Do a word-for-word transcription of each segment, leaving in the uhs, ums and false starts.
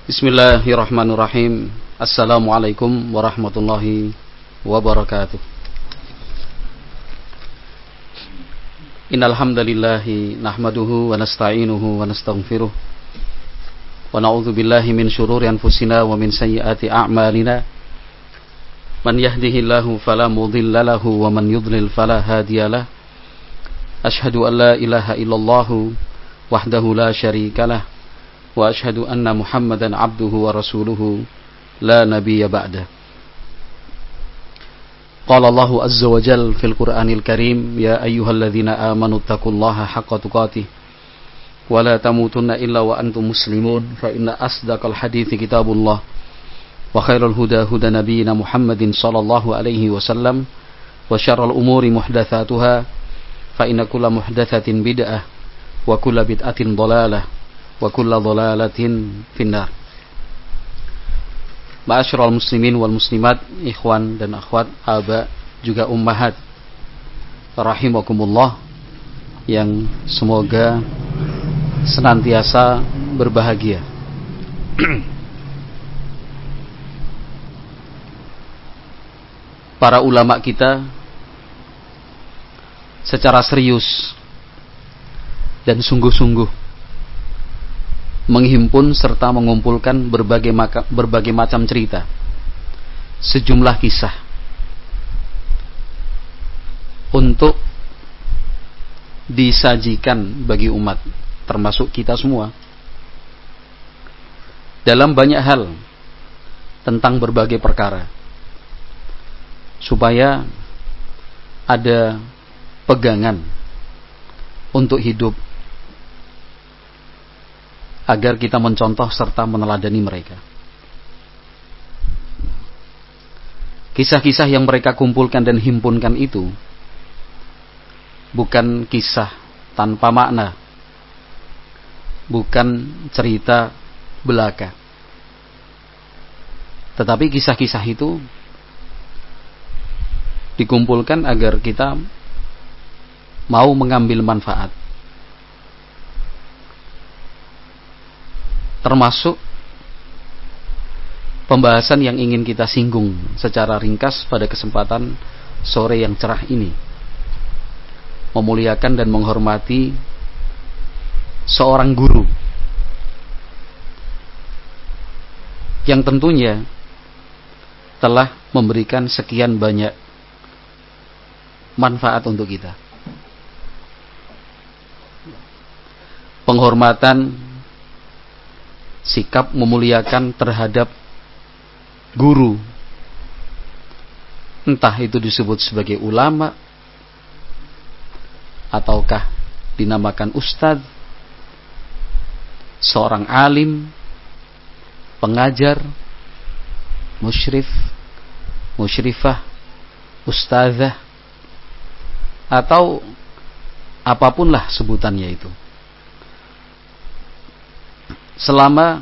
Bismillahirrahmanirrahim. Assalamualaikum warahmatullahi wabarakatuh. Innal hamdalillahi nahmaduhu wa nasta'inuhu wa nastaghfiruh wa na'udzu billahi min shururi anfusina wa min sayyiati a'malina. Man yahdihillahu fala mudilla lahu wa man yudlil fala hadiyalah. Ashhadu an la ilaha illallah wahdahu la syarikalah wa ashhadu anna Muhammadan abduhu wa rasuluhu la nabiyya ba'dah. Qala Allahu azza wa jalla fil Qur'anil Karim, ya ayyuhalladzina amanu taqullaha haqqa tuqatih wa la tamutunna illa wa antum muslimun, fa inna asdaqal hadithi kitabullah wa khairal huda huda nabiyyina Muhammadin sallallahu alaihi wasallam wa syarrul umuri muhdatsatuha fa inna kulla muhdatsatin bid'ah wa kulla bid'atin dhalalah wa kulla dhalalatin finnar. Ma'asyiral muslimin wal muslimat, ikhwan dan akhwat, aba juga ummahat, rahimakumullah, yang semoga senantiasa berbahagia. Para ulama kita secara serius dan sungguh-sungguh menghimpun serta mengumpulkan berbagai, maka, berbagai macam cerita, sejumlah kisah untuk disajikan bagi umat, termasuk kita semua, dalam banyak hal tentang berbagai perkara, supaya ada pegangan untuk hidup, agar kita mencontoh serta meneladani mereka. Kisah-kisah yang mereka kumpulkan dan himpunkan itu bukan kisah tanpa makna, bukan cerita belaka, tetapi kisah-kisah itu dikumpulkan agar kita mau mengambil manfaat, termasuk pembahasan yang ingin kita singgung secara ringkas pada kesempatan sore yang cerah ini, memuliakan dan menghormati seorang guru yang tentunya telah memberikan sekian banyak manfaat untuk kita. Penghormatan, sikap memuliakan terhadap guru, entah itu disebut sebagai ulama ataukah dinamakan ustadz, seorang alim, pengajar, musyrif, musyrifah, ustazah, atau apapunlah sebutannya itu, selama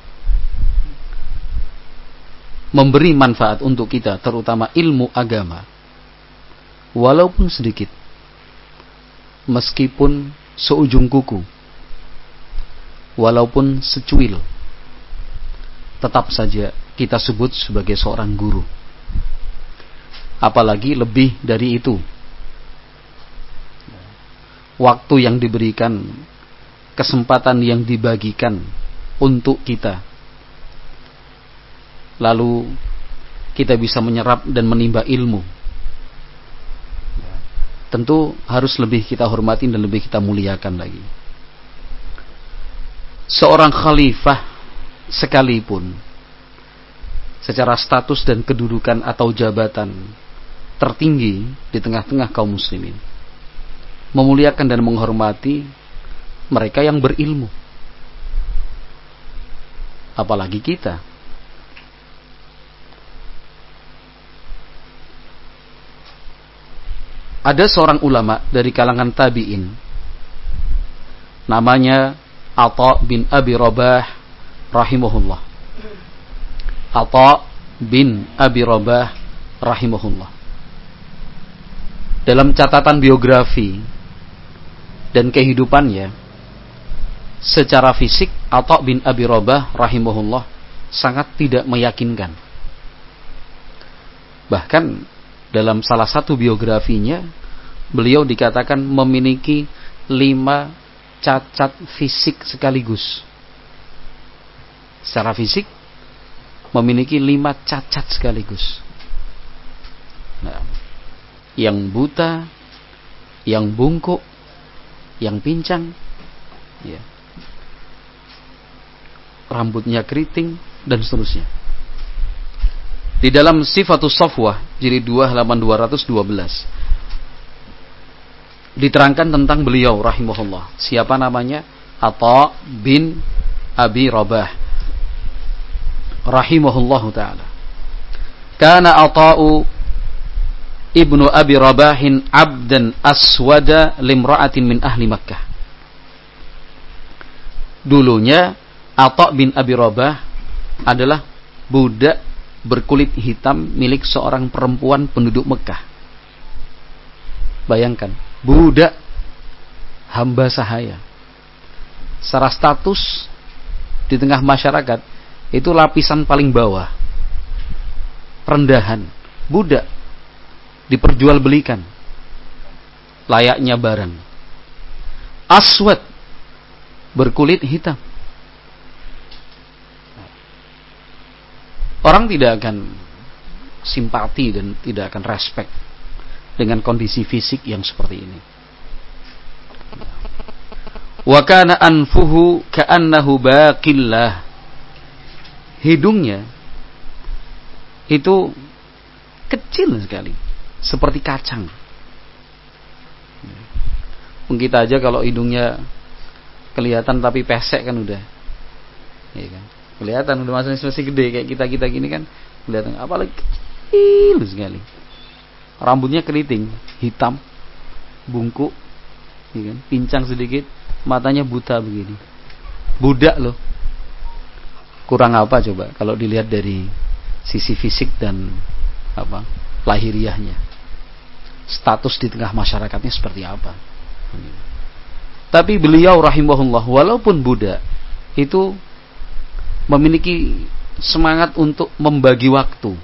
memberi manfaat untuk kita, terutama ilmu agama, walaupun sedikit, meskipun seujung kuku, walaupun secuil, tetap saja kita sebut sebagai seorang guru. Apalagi lebih dari itu, waktu yang diberikan, kesempatan yang dibagikan untuk kita, lalu kita bisa menyerap dan menimba ilmu, tentu harus lebih kita hormati dan lebih kita muliakan lagi. Seorang khalifah sekalipun, secara status dan kedudukan atau jabatan tertinggi di tengah-tengah kaum muslimin, memuliakan dan menghormati mereka yang berilmu. Apalagi kita. Ada seorang ulama dari kalangan tabi'in, namanya Atha bin Abi Rabah rahimahullah. Atha bin Abi Rabah rahimahullah. Dalam catatan biografi dan kehidupannya, secara fisik Atha bin Abi Rabah rahimahullah sangat tidak meyakinkan. Bahkan dalam salah satu biografinya, beliau dikatakan memiliki lima cacat fisik sekaligus. Secara fisik memiliki lima cacat sekaligus. Nah, yang buta, yang bungkuk, yang pincang, ya, rambutnya keriting, dan seterusnya. Di dalam Sifatus Safwah jilid dua halaman dua ratus dua belas diterangkan tentang beliau rahimahullah. Siapa namanya? Atha bin Abi Rabah rahimahullahu taala. Kana Atha'u ibnu Abi Rabahin abdan aswada limra'atin min ahli Makkah. Dulunya Atha bin Abi Rabah adalah budak berkulit hitam milik seorang perempuan penduduk Mekah. Bayangkan, budak hamba sahaya. Secara status di tengah masyarakat itu lapisan paling bawah, rendahan. Budak diperjualbelikan layaknya barang. Aswad, berkulit hitam. Orang tidak akan simpati dan tidak akan respect dengan kondisi fisik yang seperti ini. Wa kana anfuhu ka'annahu baqillah. Hidungnya itu kecil sekali, seperti kacang. Kita aja kalau hidungnya kelihatan tapi pesek kan udah, ya kan? Kelihatan udah masih masih gede kayak kita kita gini kan, kelihatan. Apalagi kecil sekali. Rambutnya keriting, hitam, bungkuk, ya kan? Pincang sedikit, matanya buta begini. Budak loh. Kurang apa coba kalau dilihat dari sisi fisik dan apa lahiriahnya, status di tengah masyarakatnya seperti apa. Tapi beliau rahimahullah walaupun budak itu memiliki semangat untuk membagi waktu,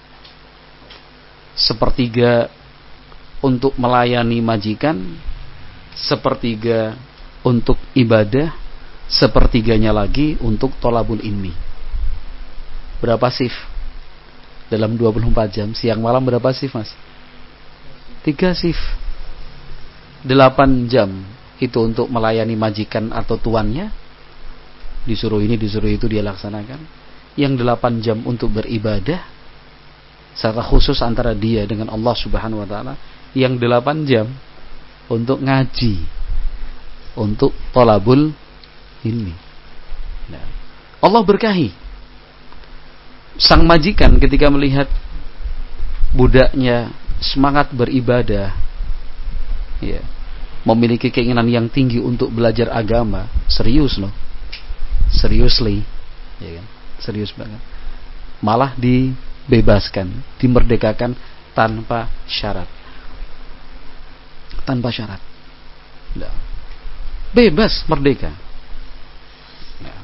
sepertiga untuk melayani majikan, sepertiga untuk ibadah, sepertiganya lagi untuk thalabul ilmi. Berapa shift dalam dua puluh empat jam? Siang malam berapa shift, Mas? Tiga shift. Delapan jam itu untuk melayani majikan atau tuannya, disuruh ini disuruh itu dia laksanakan. Yang delapan jam untuk beribadah secara khusus antara dia dengan Allah Subhanahu wa taala. Yang delapan jam untuk ngaji, untuk thalabul ilmi. Nah, Allah berkahi sang majikan ketika melihat budaknya semangat beribadah, ya, memiliki keinginan yang tinggi untuk belajar agama, serius loh, seriously, ya kan, serius banget. Malah dibebaskan, dimerdekakan tanpa syarat, tanpa syarat, nah, bebas, merdeka. Nah.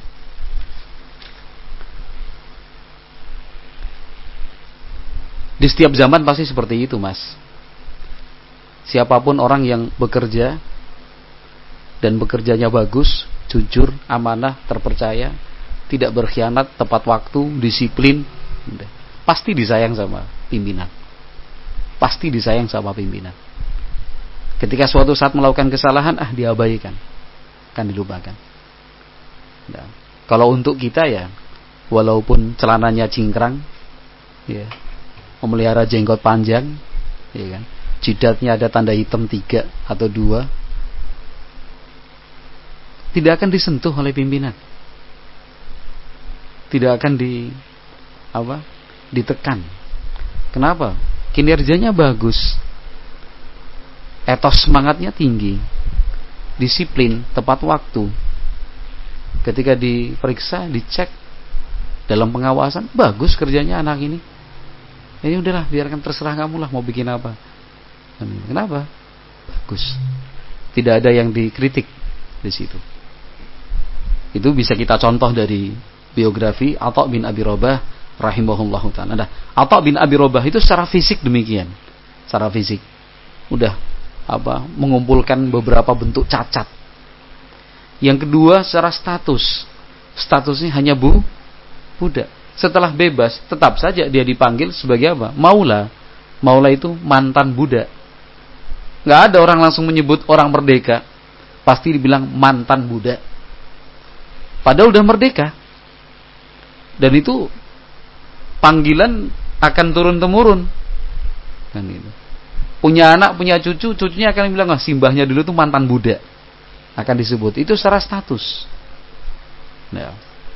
Di setiap zaman pasti seperti itu, Mas. Siapapun orang yang bekerja dan bekerjanya bagus, jujur, amanah, terpercaya, tidak berkhianat, tepat waktu, disiplin, pasti disayang sama pimpinan. Pasti disayang sama pimpinan. Ketika suatu saat melakukan kesalahan, ah diabaikan, kan dilupakan. Nah, kalau untuk kita ya, walaupun celananya cingkrang, ya, memelihara jenggot panjang, ya kan, jidatnya ada tanda hitam tiga atau dua, tidak akan disentuh oleh pimpinan, tidak akan di apa ditekan. Kenapa? Kinerjanya bagus, etos semangatnya tinggi, disiplin, tepat waktu. Ketika diperiksa, dicek dalam pengawasan, bagus kerjanya anak ini. Ini udahlah, biarkan terserah kamu lah mau bikin apa. Kenapa? Bagus. Tidak ada yang dikritik di situ. Itu bisa kita contoh dari biografi Atha bin Abi Rabah rahimahullahu ta'ala. Nah, Atha bin Abi Rabah itu secara fisik demikian. Secara fisik udah apa mengumpulkan beberapa bentuk cacat. Yang kedua secara status. Statusnya hanya bu budak. Setelah bebas tetap saja dia dipanggil sebagai apa? Maula. Maula itu mantan budak. Enggak ada orang langsung menyebut orang merdeka. Pasti dibilang mantan budak. Padahal udah merdeka. Dan itu panggilan akan turun-temurun. Kan itu. Punya anak, punya cucu, cucunya akan bilang, "Ah, simbahnya dulu tuh mantan budak." Akan disebut. Itu secara status. Nah.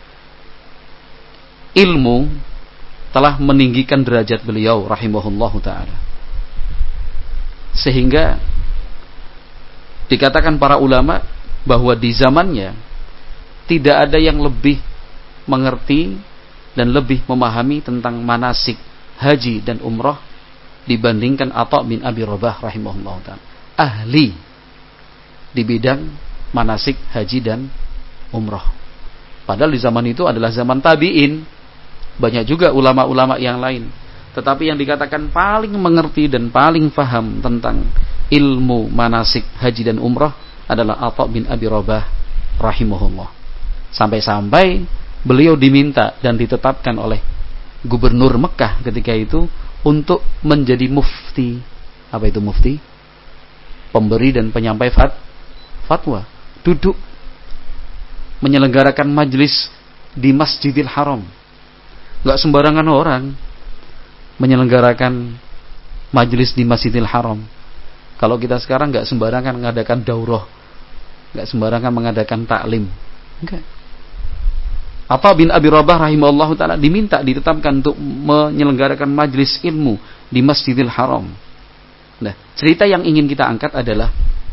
Ilmu telah meninggikan derajat beliau rahimahullahu ta'ala. Sehingga dikatakan para ulama bahwa di zamannya tidak ada yang lebih mengerti dan lebih memahami tentang manasik haji dan umrah dibandingkan Atha bin Abi Rabah rahimahullah ta'ala. Ahli di bidang manasik haji dan umrah. Padahal di zaman itu adalah zaman tabi'in. Banyak juga ulama-ulama yang lain. Tetapi yang dikatakan paling mengerti dan paling paham tentang ilmu manasik haji dan umrah adalah Atha bin Abi Rabah rahimahullah. Sampai-sampai beliau diminta dan ditetapkan oleh gubernur Mekah ketika itu untuk menjadi mufti. Apa itu mufti? Pemberi dan penyampai fat, fatwa. Duduk menyelenggarakan majlis di Masjidil Haram. Gak sembarangan orang menyelenggarakan majlis di Masjidil Haram. Kalau kita sekarang gak sembarangan mengadakan daurah, gak sembarangan mengadakan taklim. Enggak. Atha bin Abi Rabah rahimahullah ta'ala diminta, ditetapkan untuk menyelenggarakan majlis ilmu di Masjidil Haram. Nah, cerita yang ingin kita angkat adalah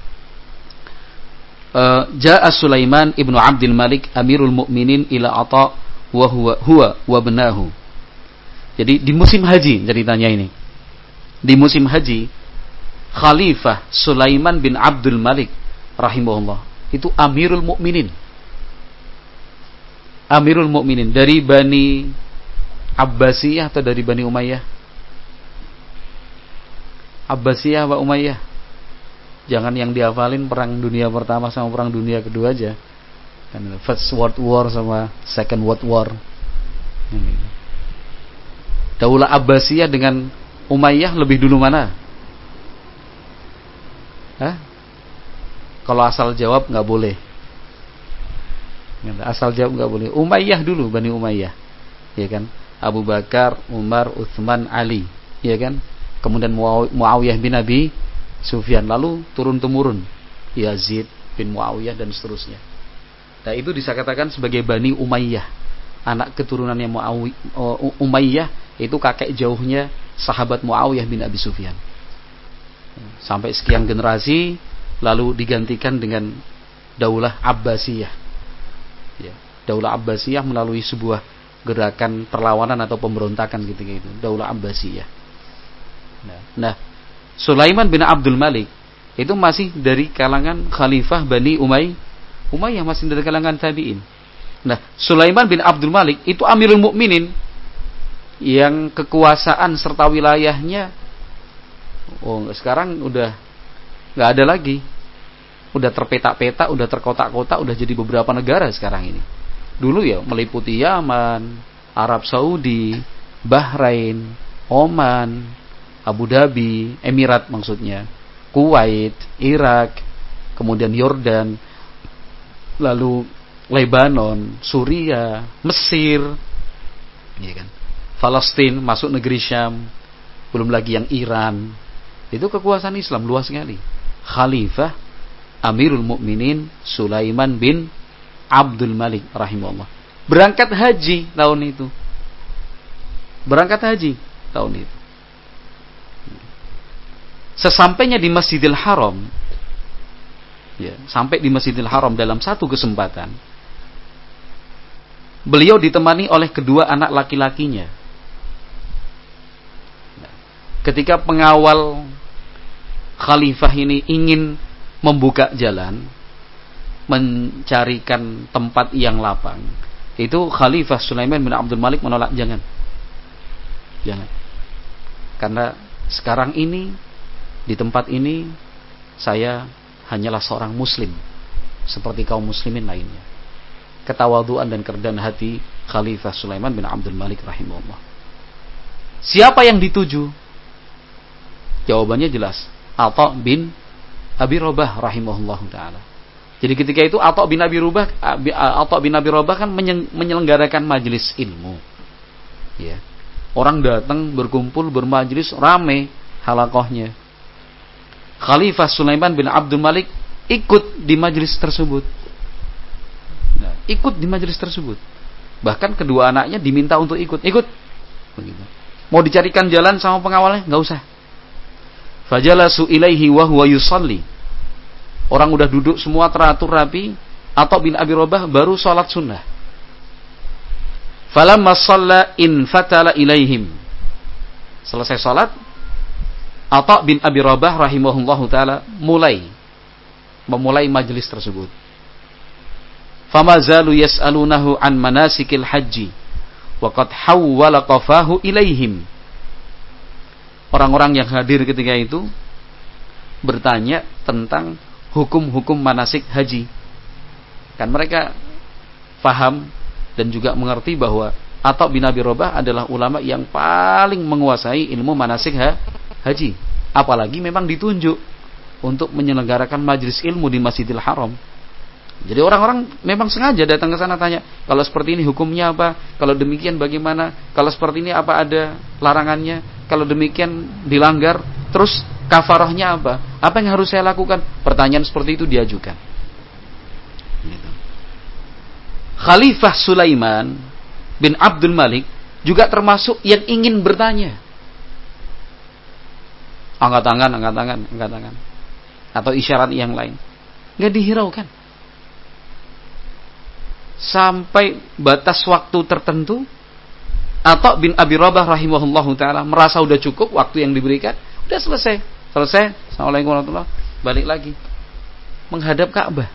uh, Ja'a Sulaiman ibnu Abdul Malik Amirul Mukminin ila Atha wa huwa huwa wa benahu. Jadi di musim haji ceritanya ini. Di musim haji Khalifah Sulaiman bin Abdul Malik rahimahullah itu Amirul Mukminin. Amirul Mukminin dari Bani Abbasiyah atau dari Bani Umayyah? Abbasiyah atau Umayyah? Jangan yang dihafalin perang dunia pertama sama perang dunia kedua aja. Kan First World War sama Second World War. Ini. Daulah Abbasiyah dengan Umayyah lebih dulu mana? Hah? Kalau asal jawab nggak boleh. Asal jawab nggak boleh. Umayyah dulu, Bani Umayyah, ya kan? Abu Bakar, Umar, Utsman, Ali, ya kan? Kemudian Muawiyah bin Abi Sufyan, lalu turun temurun Yazid bin Muawiyah dan seterusnya. Nah, itu disakatakan sebagai Bani Umayyah, anak keturunannya Muawiyah. Umayyah itu kakek jauhnya sahabat Muawiyah bin Abi Sufyan. Sampai sekian generasi, lalu digantikan dengan Daulah Abbasiyah. Ya, Daulah Abbasiyah melalui sebuah gerakan perlawanan atau pemberontakan gitu-gitu. Daulah Abbasiyah. Nah, nah, Sulaiman bin Abdul Malik itu masih dari kalangan Khalifah Bani Umay, Umayyah, masih dari kalangan tabi'in. Nah, Sulaiman bin Abdul Malik itu Amirul Mukminin yang kekuasaan serta wilayahnya, oh sekarang udah nggak ada lagi. Udah terpetak-petak, udah terkotak-kotak, udah jadi beberapa negara sekarang ini. Dulu ya meliputi Yaman, Arab Saudi, Bahrain, Oman, Abu Dhabi, Emirat maksudnya, Kuwait, Irak, kemudian Yordan, lalu Lebanon, Suria, Mesir, ya kan? Palestina masuk negeri Syam, belum lagi yang Iran. Itu kekuasaan Islam luas sekali. Khalifah Amirul Mukminin Sulaiman bin Abdul Malik rahimahullah berangkat haji tahun itu. Berangkat haji tahun itu. Sesampainya di Masjidil Haram, ya, sampai di Masjidil Haram dalam satu kesempatan, beliau ditemani oleh kedua anak laki-lakinya. Ketika pengawal khalifah ini ingin membuka jalan, mencarikan tempat yang lapang, Itu Khalifah Sulaiman bin Abdul Malik menolak, jangan. Jangan. Karena sekarang ini, di tempat ini, saya hanyalah seorang muslim seperti kaum muslimin lainnya. Ketawaduan dan kerendahan hati Khalifah Sulaiman bin Abdul Malik rahimahullah. Siapa yang dituju? Jawabannya jelas, Atha bin Abi Rabah rahimahullah taala. Jadi ketika itu Atha bin Abi Rabah Atha bin Abi Rabah kan menyelenggarakan majelis ilmu. Ya. Orang datang berkumpul bermajelis rame halakohnya. Khalifah Sulaiman bin Abdul Malik ikut di majelis tersebut. Nah, ikut di majelis tersebut. Bahkan kedua anaknya diminta untuk ikut. Ikut. Begitu. Mau dicarikan jalan sama pengawalnya? Enggak usah. Fajalasu ilaihi wa huwa yusalli. Orang udah duduk semua teratur rapi. Atha bin Abi Rabah baru sholat sunnah. Falamma shalla infatala ilaihim. Selesai sholat, Atha bin Abi Rabah rahimahullahu taala mulai memulai majelis tersebut. Famazalu yas'alunahu an manasikil haji wa qad hawwala qafahu ilaihim. Orang-orang yang hadir ketika itu bertanya tentang hukum-hukum manasik haji. Kan mereka paham dan juga mengerti bahwa Atha bin Abi Rabah adalah ulama yang paling menguasai ilmu manasik ha? haji. Apalagi memang ditunjuk untuk menyelenggarakan majelis ilmu di Masjidil Haram. Jadi orang-orang memang sengaja datang ke sana tanya, kalau seperti ini hukumnya apa? Kalau demikian bagaimana? Kalau seperti ini apa ada larangannya? Kalau demikian dilanggar, terus kafarahnya apa? Apa yang harus saya lakukan? Pertanyaan seperti itu diajukan. Gitu. Khalifah Sulaiman bin Abdul Malik juga termasuk yang ingin bertanya. Angkat tangan, angkat tangan, angkat tangan. Atau isyarat yang lain. Nggak dihiraukan. Sampai batas waktu tertentu, Atha bin Abi Rabah rahimahullahu taala merasa udah cukup waktu yang diberikan, udah selesai. Selesai. Assalamualaikum warahmatullahi wabarakatuh. Balik lagi. Menghadap Ka'bah.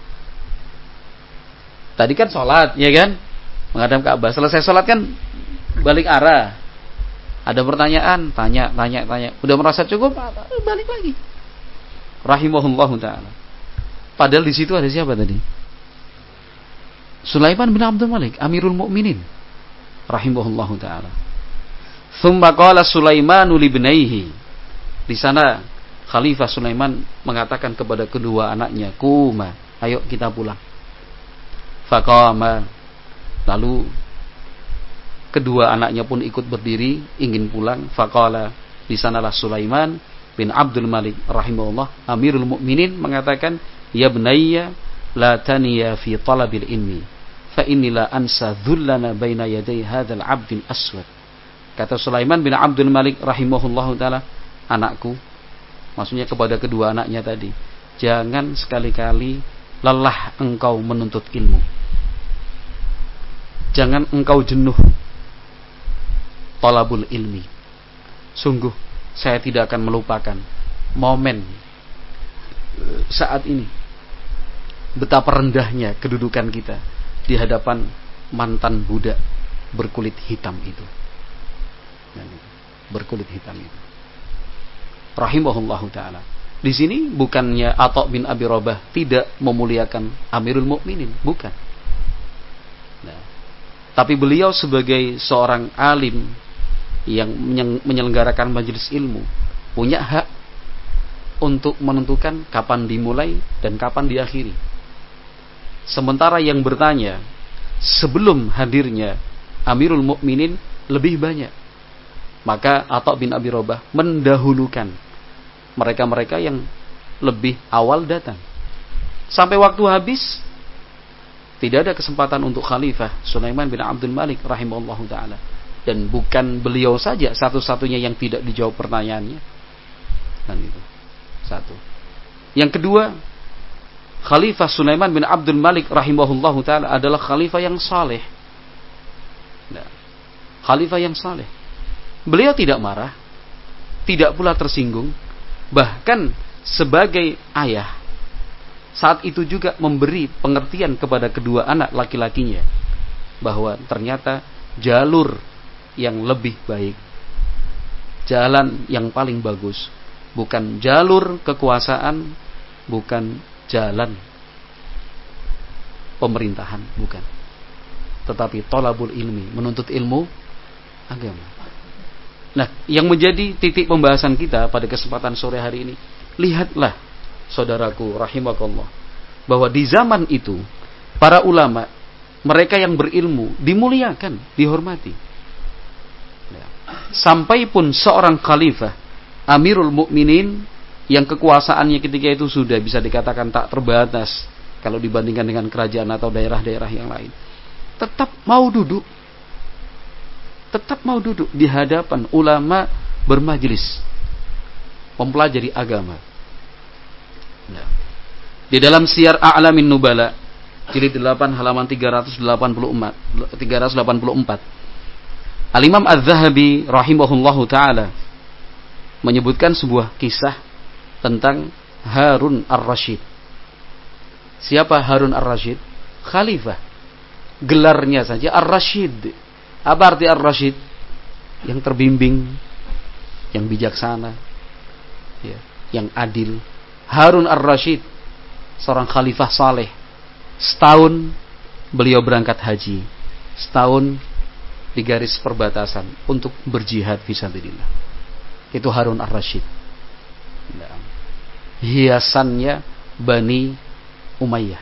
Tadi kan sholat, ya kan? Menghadap Ka'bah. Selesai sholat kan balik arah. Ada pertanyaan, tanya, tanya, tanya. Udah merasa cukup, balik lagi. Rahimahullahu taala. Padahal di situ ada siapa tadi? Sulaiman bin Abdul Malik, Amirul Mukminin, rahimahullahu taala. Tsumma qala Sulaimanu li ibnaihi. Di sana Khalifah Sulaiman mengatakan kepada kedua anaknya, "Kuma, ayo kita pulang." Faqama. Lalu kedua anaknya pun ikut berdiri ingin pulang. Faqala. Di sanalah Sulaiman bin Abdul Malik rahimahullah, Amirul Mukminin mengatakan, "Ya bunayya, la taniya fi talabil ilmi. Fa inni la ansa dhullana baina yaday hadzal 'abdil aswad." Kata Sulaiman bin Abdul Malik rahimahullahu taala, "Anakku," maksudnya kepada kedua anaknya tadi, "jangan sekali-kali lelah engkau menuntut ilmu. Jangan engkau jenuh talabul ilmi. Sungguh saya tidak akan melupakan momen saat ini, betapa rendahnya kedudukan kita di hadapan mantan budak berkulit hitam itu." Berkulit hitam itu. Rahimahullahu taala. Di sini bukannya Atha bin Abi Rabah tidak memuliakan Amirul Mukminin, bukan. Nah, tapi beliau sebagai seorang alim yang menyelenggarakan majelis ilmu punya hak untuk menentukan kapan dimulai dan kapan diakhiri. Sementara yang bertanya sebelum hadirnya Amirul Mukminin lebih banyak, maka Atha bin Abi Rabah mendahulukan mereka-mereka yang lebih awal datang. Sampai waktu habis, tidak ada kesempatan untuk Khalifah Sulaiman bin Abdul Malik rahimahullahu ta'ala. Dan bukan beliau saja satu-satunya yang tidak dijawab pertanyaannya. Dan itu satu. Yang kedua, Khalifah Sulaiman bin Abdul Malik rahimahullahu ta'ala adalah khalifah yang saleh. Nah, khalifah yang saleh. Beliau tidak marah, tidak pula tersinggung. Bahkan sebagai ayah, saat itu juga memberi pengertian kepada kedua anak laki-lakinya. bahwa ternyata jalur yang lebih baik, jalan yang paling bagus, bukan jalur kekuasaan, bukan jalan pemerintahan, bukan, tetapi thalabul ilmi, menuntut ilmu agama. Nah, yang menjadi titik pembahasan kita pada kesempatan sore hari ini, lihatlah saudaraku rahimakallah, bahwa di zaman itu para ulama, mereka yang berilmu dimuliakan, dihormati. Sampai pun seorang khalifah, Amirul Mukminin, yang kekuasaannya ketika itu sudah bisa dikatakan tak terbatas kalau dibandingkan dengan kerajaan atau daerah-daerah yang lain, tetap mau duduk, tetap mau duduk di hadapan ulama bermajlis, mempelajari agama. Nah, di dalam Syiar A'lamin Nubala jilid delapan halaman tiga ratus delapan puluh empat, Al-Imam Az-Zahabi rahimahullahu ta'ala menyebutkan sebuah kisah tentang Harun Ar-Rasyid. Siapa Harun Ar-Rasyid? Khalifah. Gelarnya saja Ar-Rasyid. Apa arti Ar-Rasyid? Yang terbimbing, yang bijaksana, ya, yang adil. Harun Ar-Rasyid, seorang khalifah saleh. Setahun beliau berangkat haji, setahun di garis perbatasan untuk berjihad fisabilillah. Itu Harun Ar-Rasyid. Nah, hiasannya Bani Umayyah.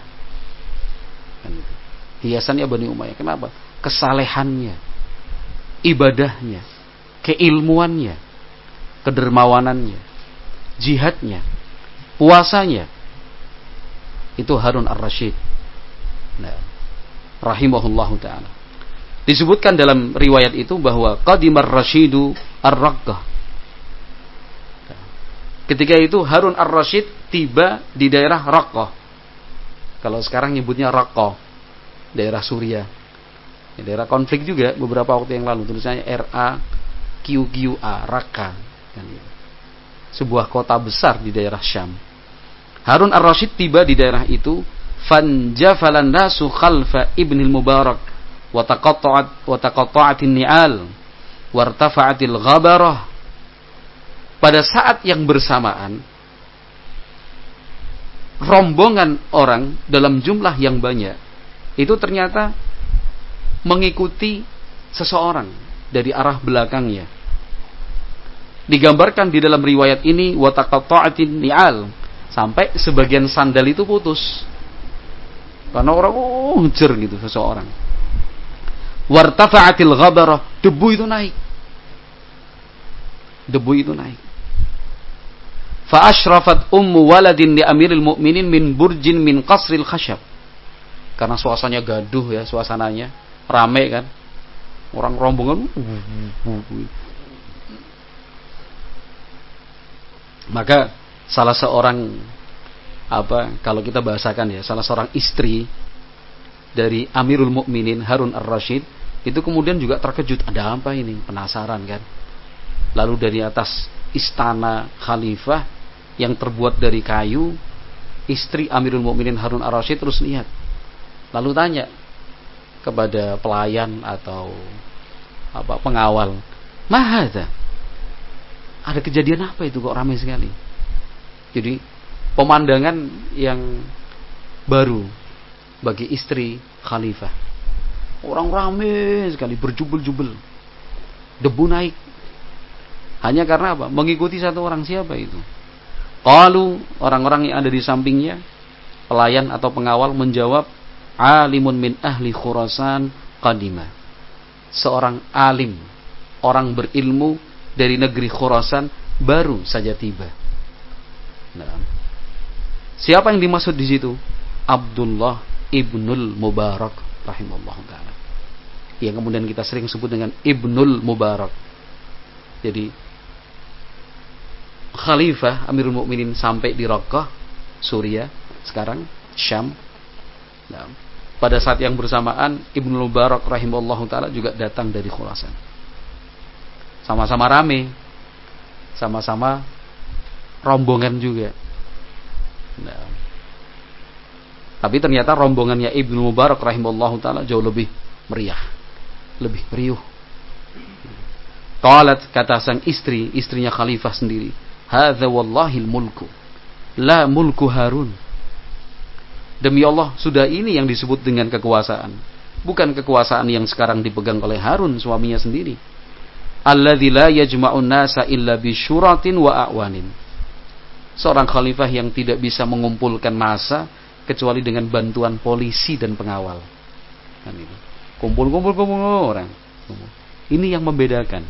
Hiasannya Bani Umayyah. Kenapa? Kesalehannya, ibadahnya, keilmuannya, kedermawanannya, jihadnya, puasanya. Itu Harun Ar-Rasyid. Nah, rahimahullahu ta'ala. Disebutkan dalam riwayat itu bahwa qadimar Rasyidu Ar-Raqqah. Ketika itu Harun Ar-Rasyid tiba di daerah Raqqah. Kalau sekarang nyebutnya Raqqah, daerah Suriah. Ya, daerah konflik juga beberapa waktu yang lalu, tulisannya R A Q Q A, Raqqa. Sebuah kota besar di daerah Syam. Harun Ar-Rasyid tiba di daerah itu, fanjafalan nasu khalfa Ibnil Mubarak wa taqatta'at wa taqatta'atin ni'al wartafa'atil ghabarah. Pada saat yang bersamaan, rombongan orang dalam jumlah yang banyak itu ternyata mengikuti seseorang dari arah belakangnya. Digambarkan di dalam riwayat ini wa taqatta'atin ni'al, sampai sebagian sandal itu putus karena orang oh, ngejar gitu seseorang. Wartafa'atil ghabarah, debu itu naik. Debu itu naik. Fa asyrafat ummu waladin li amiril mu'minin min burjin min qasril khashab. Karena suasananya gaduh ya, suasananya rame kan. Orang rombongan. Maka salah seorang apa kalau kita bahasakan ya, salah seorang istri dari Amirul Mukminin Harun Ar-Rasyid itu kemudian juga terkejut, ada apa ini, penasaran kan. Lalu dari atas istana khalifah yang terbuat dari kayu, istri Amirul Mukminin Harun Ar-Rasyid terus lihat, lalu tanya kepada pelayan atau apa pengawal, mahadza, ada kejadian apa itu kok ramai sekali. Jadi pemandangan yang baru bagi istri khalifah. Orang ramai sekali, berjubel-jubel, debu naik. Hanya karena apa? Mengikuti satu orang. Siapa itu? Qalu, orang-orang yang ada di sampingnya, pelayan atau pengawal menjawab, alimun min ahli Khurasan qadima. Seorang alim, orang berilmu dari negeri Khurasan baru saja tiba. Nah, siapa yang dimaksud di situ? Abdullah Ibnul Mubarak rahimahullah ta'ala, yang kemudian kita sering sebut dengan Ibnul Mubarak. Jadi Khalifah Amirul Mukminin sampai di Raqqah, Suriah, sekarang Syam. Nah, pada saat yang bersamaan Ibnul Mubarak rahimahullah ta'ala juga datang dari Khurasan. Sama-sama rame, sama-sama rombongan juga. Nah, tapi ternyata rombongannya Ibnu Mubarak rahimahullah ta'ala jauh lebih meriah, lebih riuh. Qalat, kata sang istri, istrinya khalifah sendiri, hadza wallahil mulku la mulku Harun. Demi Allah, sudah ini yang disebut dengan kekuasaan, bukan kekuasaan yang sekarang dipegang oleh Harun suaminya sendiri. Alladzi la yajma'un nasa illa bisyuratin wa a'wanin. Seorang khalifah yang tidak bisa mengumpulkan massa kecuali dengan bantuan polisi dan pengawal. Kan itu. Kumpul-kumpul-kumpul orang. Ini yang membedakan.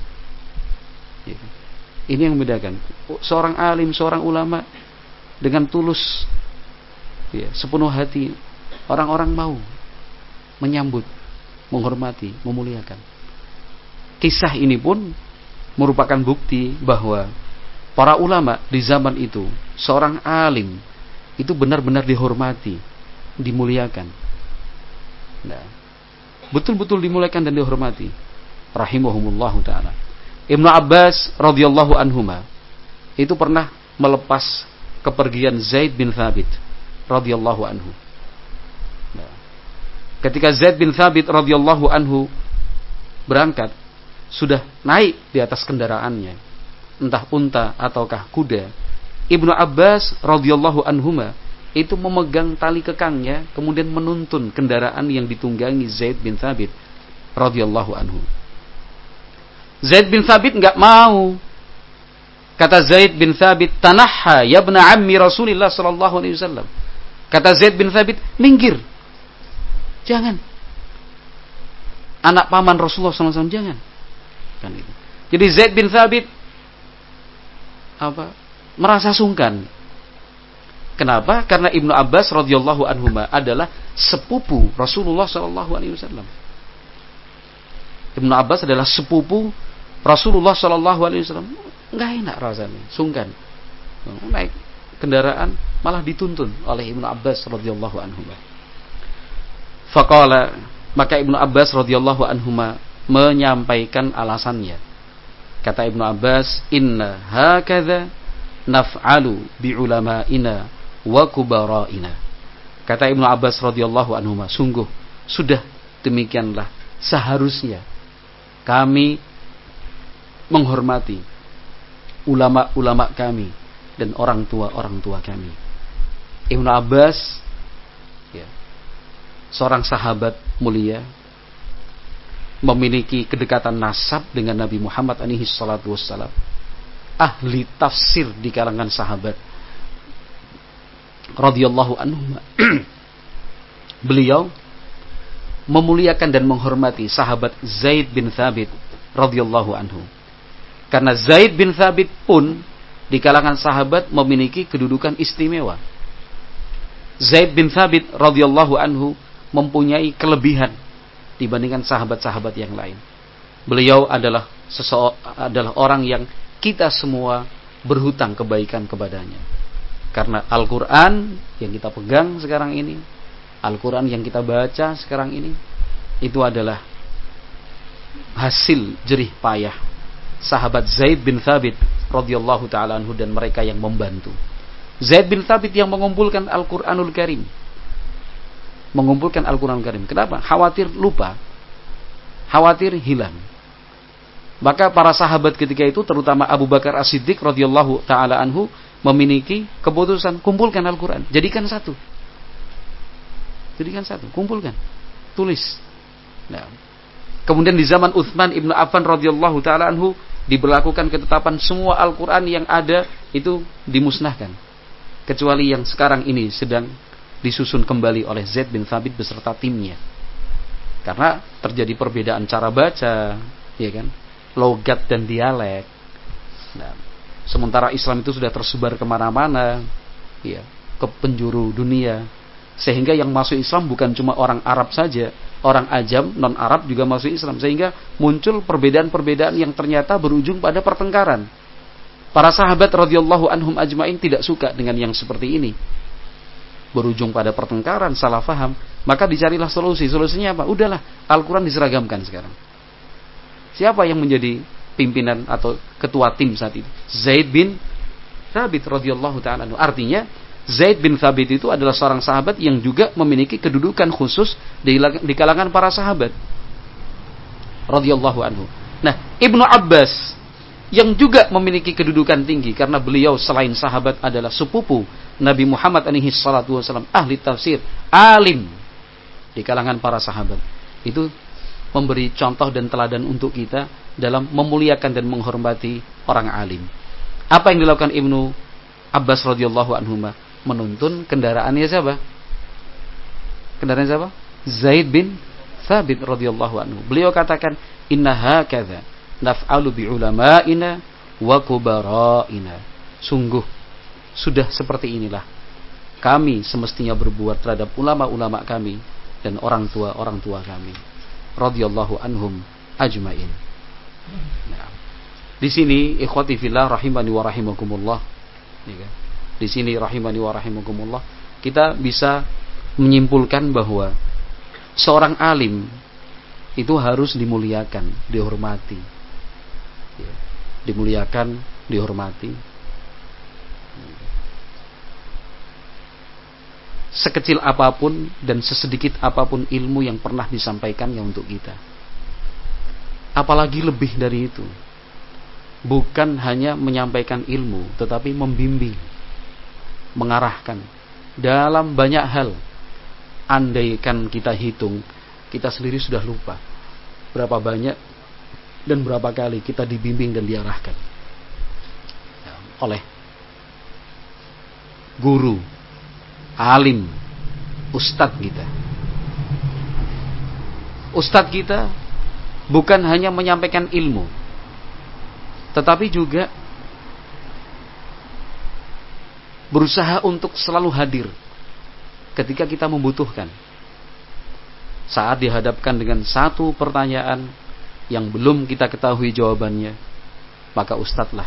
Ini yang membedakan. Seorang alim, seorang ulama dengan tulus, ya, sepenuh hati, orang-orang mau menyambut, menghormati, memuliakan. Kisah ini pun merupakan bukti bahwa para ulama di zaman itu, seorang alim itu benar-benar dihormati, dimuliakan. Nah, betul-betul dimuliakan dan dihormati. Rahimahumullahu ta'ala. Ibnu Abbas radhiyallahu anhuma itu pernah melepas kepergian Zaid bin Thabit radhiyallahu anhu. Nah, ketika Zaid bin Thabit radhiyallahu anhu berangkat, sudah naik di atas kendaraannya, entah unta ataukah kuda, Ibnu Abbas radhiyallahu anhuma itu memegang tali kekangnya, kemudian menuntun kendaraan yang ditunggangi Zaid bin Thabit radhiyallahu anhu. Zaid bin Thabit enggak mau. Kata Zaid bin Thabit, "Tanahha ya ibna ammi Rasulillah sallallahu alaihi wasallam." Kata Zaid bin Thabit, "Minggir. Jangan. Anak paman Rasulullah sallallahu alaihi wasallam, jangan." Kan itu. Jadi Zaid bin Thabit apa? merasa sungkan. Kenapa? Karena Ibnu Abbas radhiyallahu anhuma adalah sepupu Rasulullah sallallahu alaihi wasallam. Ibnu Abbas adalah sepupu Rasulullah sallallahu alaihi wasallam. Enggak enak rasanya, sungkan. Naik kendaraan malah dituntun oleh Ibnu Abbas radhiyallahu anhuma. Faqala, maka Ibnu Abbas radhiyallahu anhuma menyampaikan alasannya. Kata Ibnu Abbas, "Inna hakadha naf'alu bi ulama'ina wa kubara'ina." Kata Ibnu Abbas radhiyallahu anhuma, sungguh sudah demikianlah seharusnya kami menghormati ulama-ulama kami dan orang tua-orang tua kami. Ibnu Abbas, ya, seorang sahabat mulia, memiliki kedekatan nasab dengan Nabi Muhammad alaihi salatu wassalam, ahli tafsir di kalangan sahabat radhiyallahu anhum. Beliau memuliakan dan menghormati sahabat Zaid bin Thabit radhiyallahu anhu. Karena Zaid bin Thabit pun di kalangan sahabat memiliki kedudukan istimewa. Zaid bin Thabit radhiyallahu anhu mempunyai kelebihan dibandingkan sahabat-sahabat yang lain. Beliau adalah seseo- adalah orang yang kita semua berhutang kebaikan kepadanya. Karena Al-Quran yang kita pegang sekarang ini, Al-Quran yang kita baca sekarang ini, itu adalah hasil jerih payah sahabat Zaid bin Thabit radhiyallahu ta'ala anhu dan mereka yang membantu. Zaid bin Thabit yang mengumpulkan Al-Quranul Karim. Mengumpulkan Al-Quranul Karim. Kenapa? Khawatir lupa. Khawatir hilang. Maka para sahabat ketika itu, terutama Abu Bakar As-Siddiq radhiyallahu ta'ala anhu, memiliki keputusan, kumpulkan Al-Quran. Jadikan satu. Jadikan satu. Kumpulkan. Tulis. Nah. Kemudian di zaman Utsman ibnu Affan radhiyallahu ta'ala anhu, diberlakukan ketetapan semua Al-Quran yang ada itu dimusnahkan. Kecuali yang sekarang ini sedang disusun kembali oleh Zaid bin Thabit beserta timnya. Karena terjadi perbedaan cara baca, ya kan? Logat dan dialek. Nah, sementara Islam itu sudah tersebar kemana-mana, ya, ke penjuru dunia, sehingga yang masuk Islam bukan cuma orang Arab saja, orang ajam, non Arab juga masuk Islam, sehingga muncul perbedaan-perbedaan yang ternyata berujung pada pertengkaran. Para sahabat radhiyallahu anhum ajmain tidak suka dengan yang seperti ini, berujung pada pertengkaran, salah faham. Maka dicarilah solusi. Solusinya apa? Udahlah, Al-Quran diseragamkan sekarang. Siapa yang menjadi pimpinan atau ketua tim saat itu? Zaid bin Thabit radhiyallahu ta'ala anhu. Artinya Zaid bin Thabit itu adalah seorang sahabat yang juga memiliki kedudukan khusus di, di kalangan para sahabat. radhiyallahu anhu. Nah, Ibnu Abbas yang juga memiliki kedudukan tinggi karena beliau selain sahabat adalah sepupu Nabi Muhammad alaihi salatu wasallam, ahli tafsir, alim di kalangan para sahabat. Itu memberi contoh dan teladan untuk kita dalam memuliakan dan menghormati orang alim. Apa yang dilakukan Ibnu Abbas radhiyallahu anhu? Menuntun kendaraannya siapa? Kendaraan siapa? Zaid bin Thabit radhiyallahu anhu. Beliau katakan, "Inna hakadha naf'alu bi ulama'ina wa kubara'ina." Sungguh sudah seperti inilah kami semestinya berbuat terhadap ulama-ulama kami dan orang tua-orang tua kami radhiyallahu anhum ajmain. Nah, di sini ikhwati fillah rahimani wa rahimakumullah. Di sini rahimani wa rahimakumullah, kita bisa menyimpulkan bahwa seorang alim itu harus dimuliakan, dihormati. Dimuliakan, dihormati. Sekecil apapun dan sesedikit apapun ilmu yang pernah disampaikannya untuk kita. Apalagi lebih dari itu. Bukan hanya menyampaikan ilmu, tetapi membimbing, mengarahkan dalam banyak hal. Andaikan kita hitung, kita sendiri sudah lupa berapa banyak dan berapa kali kita dibimbing dan diarahkan oleh guru, alim, ustadz kita. Ustadz kita bukan hanya menyampaikan ilmu, tetapi juga berusaha untuk selalu hadir ketika kita membutuhkan. Saat dihadapkan dengan satu pertanyaan yang belum kita ketahui jawabannya, maka ustadzlah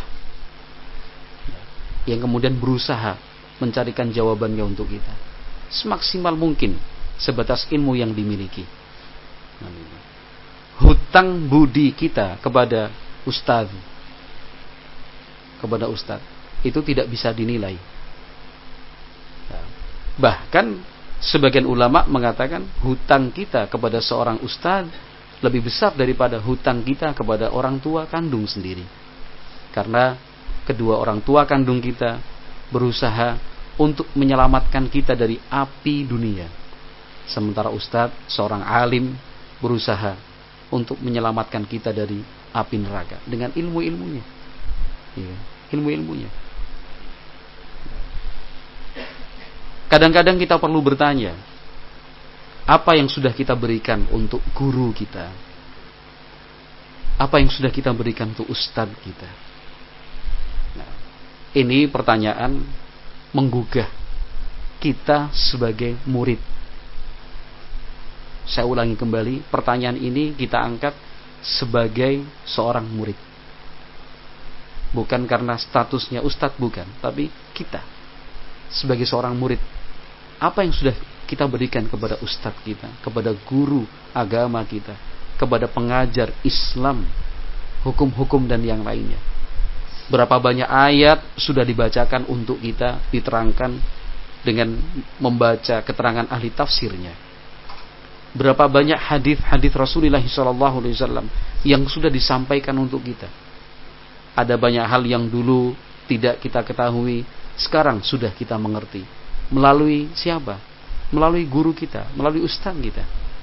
yang kemudian berusaha mencarikan jawabannya untuk kita semaksimal mungkin sebatas ilmu yang dimiliki. Hutang budi kita kepada ustadz kepada ustadz itu tidak bisa dinilai. Bahkan sebagian ulama mengatakan hutang kita kepada seorang ustadz lebih besar daripada hutang kita kepada orang tua kandung sendiri. Karena kedua orang tua kandung kita berusaha untuk menyelamatkan kita dari api dunia. Sementara ustadz, seorang alim, berusaha untuk menyelamatkan kita dari api neraka dengan ilmu-ilmunya. Ya, ilmu-ilmunya. Kadang-kadang kita perlu bertanya, apa yang sudah kita berikan untuk guru kita? Apa yang sudah kita berikan untuk ustadz kita? Nah, ini pertanyaan menggugah kita sebagai murid. Saya ulangi kembali, pertanyaan ini kita angkat sebagai seorang murid. Bukan karena statusnya ustadz, bukan, tapi kita sebagai seorang murid. Apa yang sudah kita berikan kepada ustadz kita, kepada guru agama kita, kepada pengajar Islam, hukum-hukum dan yang lainnya? Berapa banyak ayat sudah dibacakan untuk kita, diterangkan dengan membaca keterangan ahli tafsirnya? Berapa banyak hadis-hadis Rasulullah shallallahu alaihi wasallam yang sudah disampaikan untuk kita? Ada banyak hal yang dulu tidak kita ketahui, sekarang sudah kita mengerti. Melalui siapa? Melalui guru kita, melalui ustaz kita,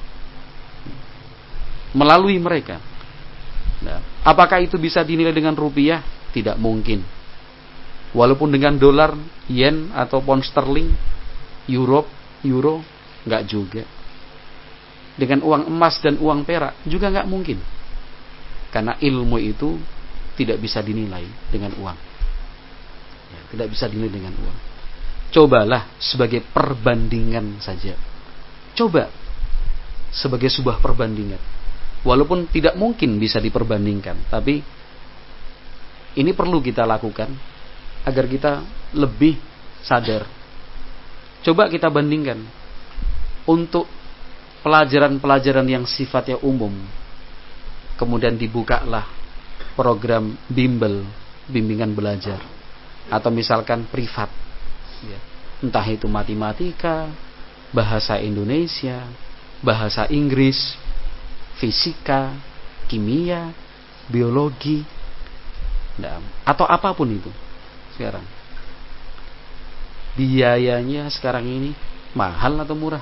melalui mereka. Nah, apakah itu bisa dinilai dengan rupiah? Tidak mungkin. Walaupun dengan dolar, yen atau pound sterling, euro, euro, nggak juga. Dengan uang emas dan uang perak juga nggak mungkin. Karena ilmu itu tidak bisa dinilai dengan uang. Ya, tidak bisa dinilai dengan uang. Cobalah sebagai perbandingan saja. Coba sebagai sebuah perbandingan. Walaupun tidak mungkin bisa diperbandingkan, tapi ini perlu kita lakukan agar kita lebih sadar. Coba kita bandingkan untuk pelajaran-pelajaran yang sifatnya umum. Kemudian dibukalah program bimbel, bimbingan belajar, atau misalkan privat. Ya. Entah itu matematika, bahasa Indonesia, bahasa Inggris, fisika, kimia, biologi, nah, atau apapun itu sekarang. Biayanya sekarang ini mahal atau murah?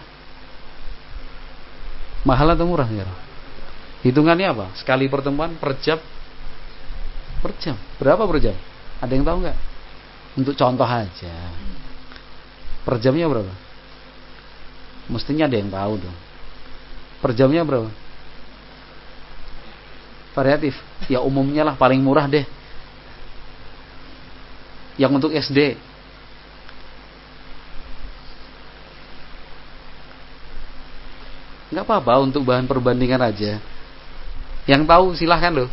Mahal atau murah sekarang? Hitungannya apa? Sekali pertemuan per jam? Per jam. Berapa per jam? Ada yang tahu nggak? Untuk contoh aja. Per jamnya berapa? Mestinya ada yang tahu dong. Per jamnya berapa? Variatif. Ya umumnya lah paling murah deh. Yang untuk S D. Nggak apa-apa, untuk bahan perbandingan aja. Yang tahu silahkan loh.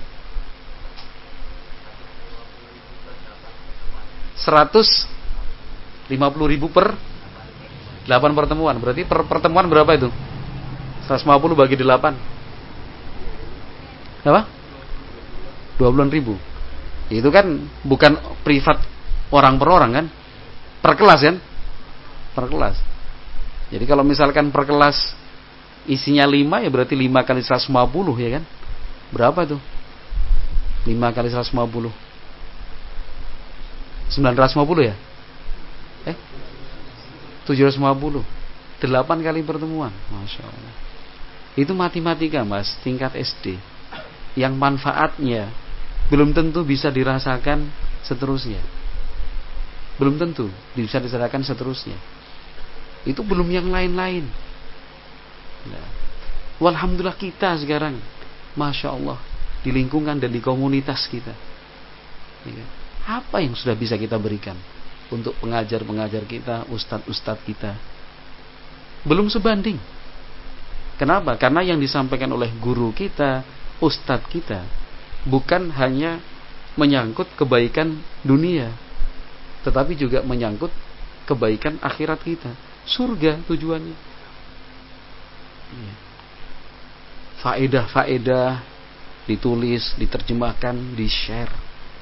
seratus lima puluh ribu per delapan pertemuan. Berarti per pertemuan berapa itu? seratus lima puluh bagi delapan. Apa? dua puluh ribu. Itu kan bukan privat orang per orang kan? Per kelas kan? Per kelas. Jadi kalau misalkan per kelas isinya lima, ya berarti lima kali seratus lima puluh ya kan? Berapa tuh? lima kali seratus lima puluh. sembilan ratus lima puluh ya? Eh? tujuh ratus lima puluh. delapan kali pertemuan. Masya Allah. Itu matematika mas, tingkat S D. Yang manfaatnya belum tentu bisa dirasakan seterusnya. Belum tentu bisa dirasakan seterusnya. Itu belum yang lain-lain. Nah, walhamdulillah kita sekarang, Masya Allah, di lingkungan dan di komunitas kita, ya, apa yang sudah bisa kita berikan untuk pengajar-pengajar kita, ustadz-ustadz kita, belum sebanding. Kenapa? Karena yang disampaikan oleh guru kita, ustadz kita, bukan hanya menyangkut kebaikan dunia, tetapi juga menyangkut kebaikan akhirat kita, surga tujuannya. Faedah-faedah ditulis, diterjemahkan, di-share.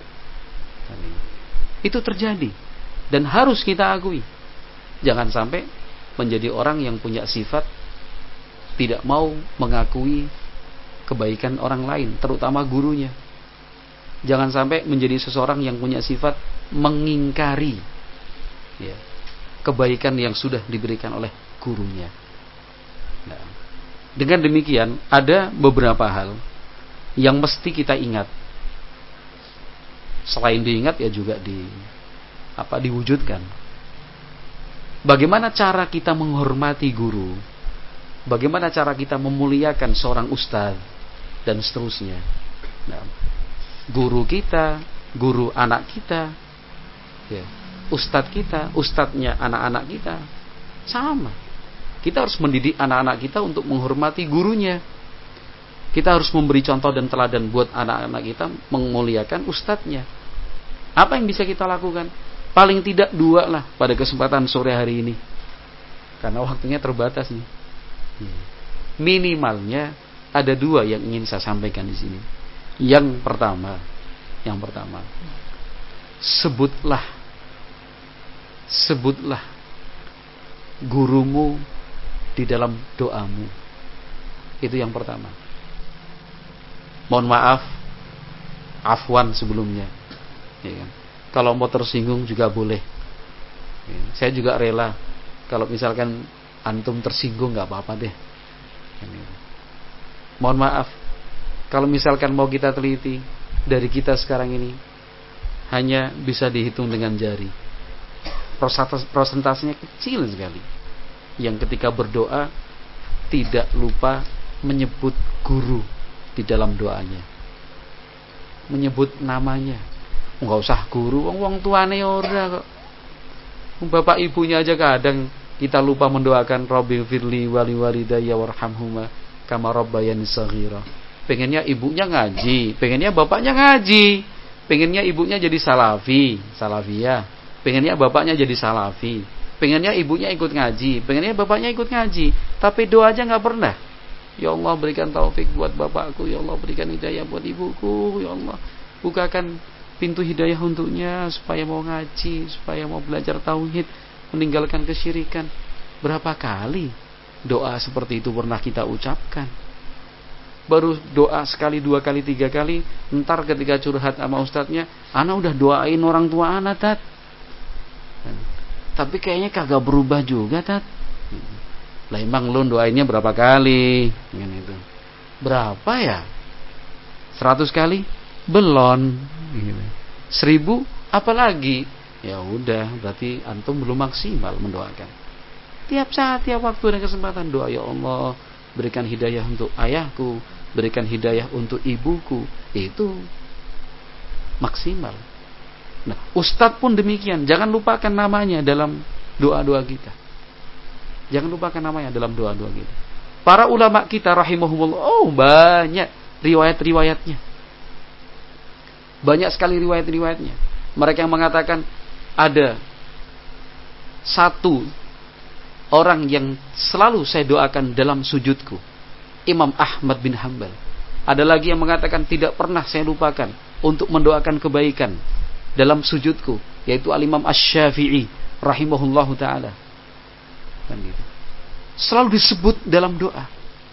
Itu terjadi dan harus kita akui. Jangan sampai menjadi orang yang punya sifat tidak mau mengakui kebaikan orang lain, terutama gurunya. Jangan sampai menjadi seseorang yang punya sifat mengingkari ya, kebaikan yang sudah diberikan oleh gurunya. Nah, dengan demikian ada beberapa hal yang mesti kita ingat. Selain diingat ya juga di apa diwujudkan. Bagaimana cara kita menghormati guru? Bagaimana cara kita memuliakan seorang ustadz dan seterusnya? Nah, guru kita, guru anak kita, ya, ustadz kita, ustadznya anak-anak kita, sama. Kita harus mendidik anak-anak kita untuk menghormati gurunya. Kita harus memberi contoh dan teladan buat anak-anak kita memuliakan ustadznya. Apa yang bisa kita lakukan? Paling tidak dua lah pada kesempatan sore hari ini. Karena waktunya terbatas nih. Minimalnya ada dua yang ingin saya sampaikan di sini. Yang pertama, yang pertama, sebutlah, sebutlah gurumu di dalam doamu. Itu yang pertama. Mohon maaf, afwan sebelumnya. Ya kan? Kalau mau tersinggung juga boleh. Ya, saya juga rela. Kalau misalkan antum tersinggung nggak apa-apa deh. Ya, mohon maaf. Kalau misalkan mau kita teliti dari kita sekarang ini, hanya bisa dihitung dengan jari. Prosentasenya kecil sekali. Yang ketika berdoa tidak lupa menyebut guru di dalam doanya, menyebut namanya. Enggak usah guru, wong wong tuane ora kok. Bapak ibunya aja kadang kita lupa mendoakan Rabbi firli wali walidayya warhamhuma kama rabbayani shaghira. Pengennya ibunya ngaji, pengennya bapaknya ngaji, pengennya ibunya jadi salafi, salafiyah, pengennya bapaknya jadi salafi, pengennya ibunya ikut ngaji, pengennya bapaknya ikut ngaji, tapi doa aja nggak pernah. Ya Allah berikan taufik buat bapakku, ya Allah berikan hidayah buat ibuku, ya Allah bukakan pintu hidayah untuknya supaya mau ngaji, supaya mau belajar tauhid, meninggalkan kesyirikan. Berapa kali doa seperti itu pernah kita ucapkan? baru doa sekali, dua kali, tiga kali, ntar ketika curhat sama ustadznya, ana udah doain orang tua ana, Tat. Tapi kayaknya kagak berubah juga, Tat. Lah emang lu doainnya berapa kali? Kan itu. Berapa ya? Seratus kali? Belum. Seribu? Apalagi? Ya udah, berarti antum belum maksimal mendoakan. Tiap saat, tiap waktu dan kesempatan doa, ya Allah, berikan hidayah untuk ayahku, berikan hidayah untuk ibuku. Itu maksimal. Nah, ustadz pun demikian. Jangan lupakan namanya dalam doa-doa kita. Jangan lupakan namanya dalam doa-doa kita. Para ulama kita rahimahumullah, oh banyak riwayat-riwayatnya. Banyak sekali riwayat-riwayatnya. Mereka yang mengatakan ada satu orang yang selalu saya doakan dalam sujudku, Imam Ahmad bin Hanbal. Ada lagi yang mengatakan tidak pernah saya lupakan untuk mendoakan kebaikan dalam sujudku, yaitu Al-Imam Asy-Syafi'i rahimahullahu ta'ala. Kan gitu. Selalu disebut dalam doa.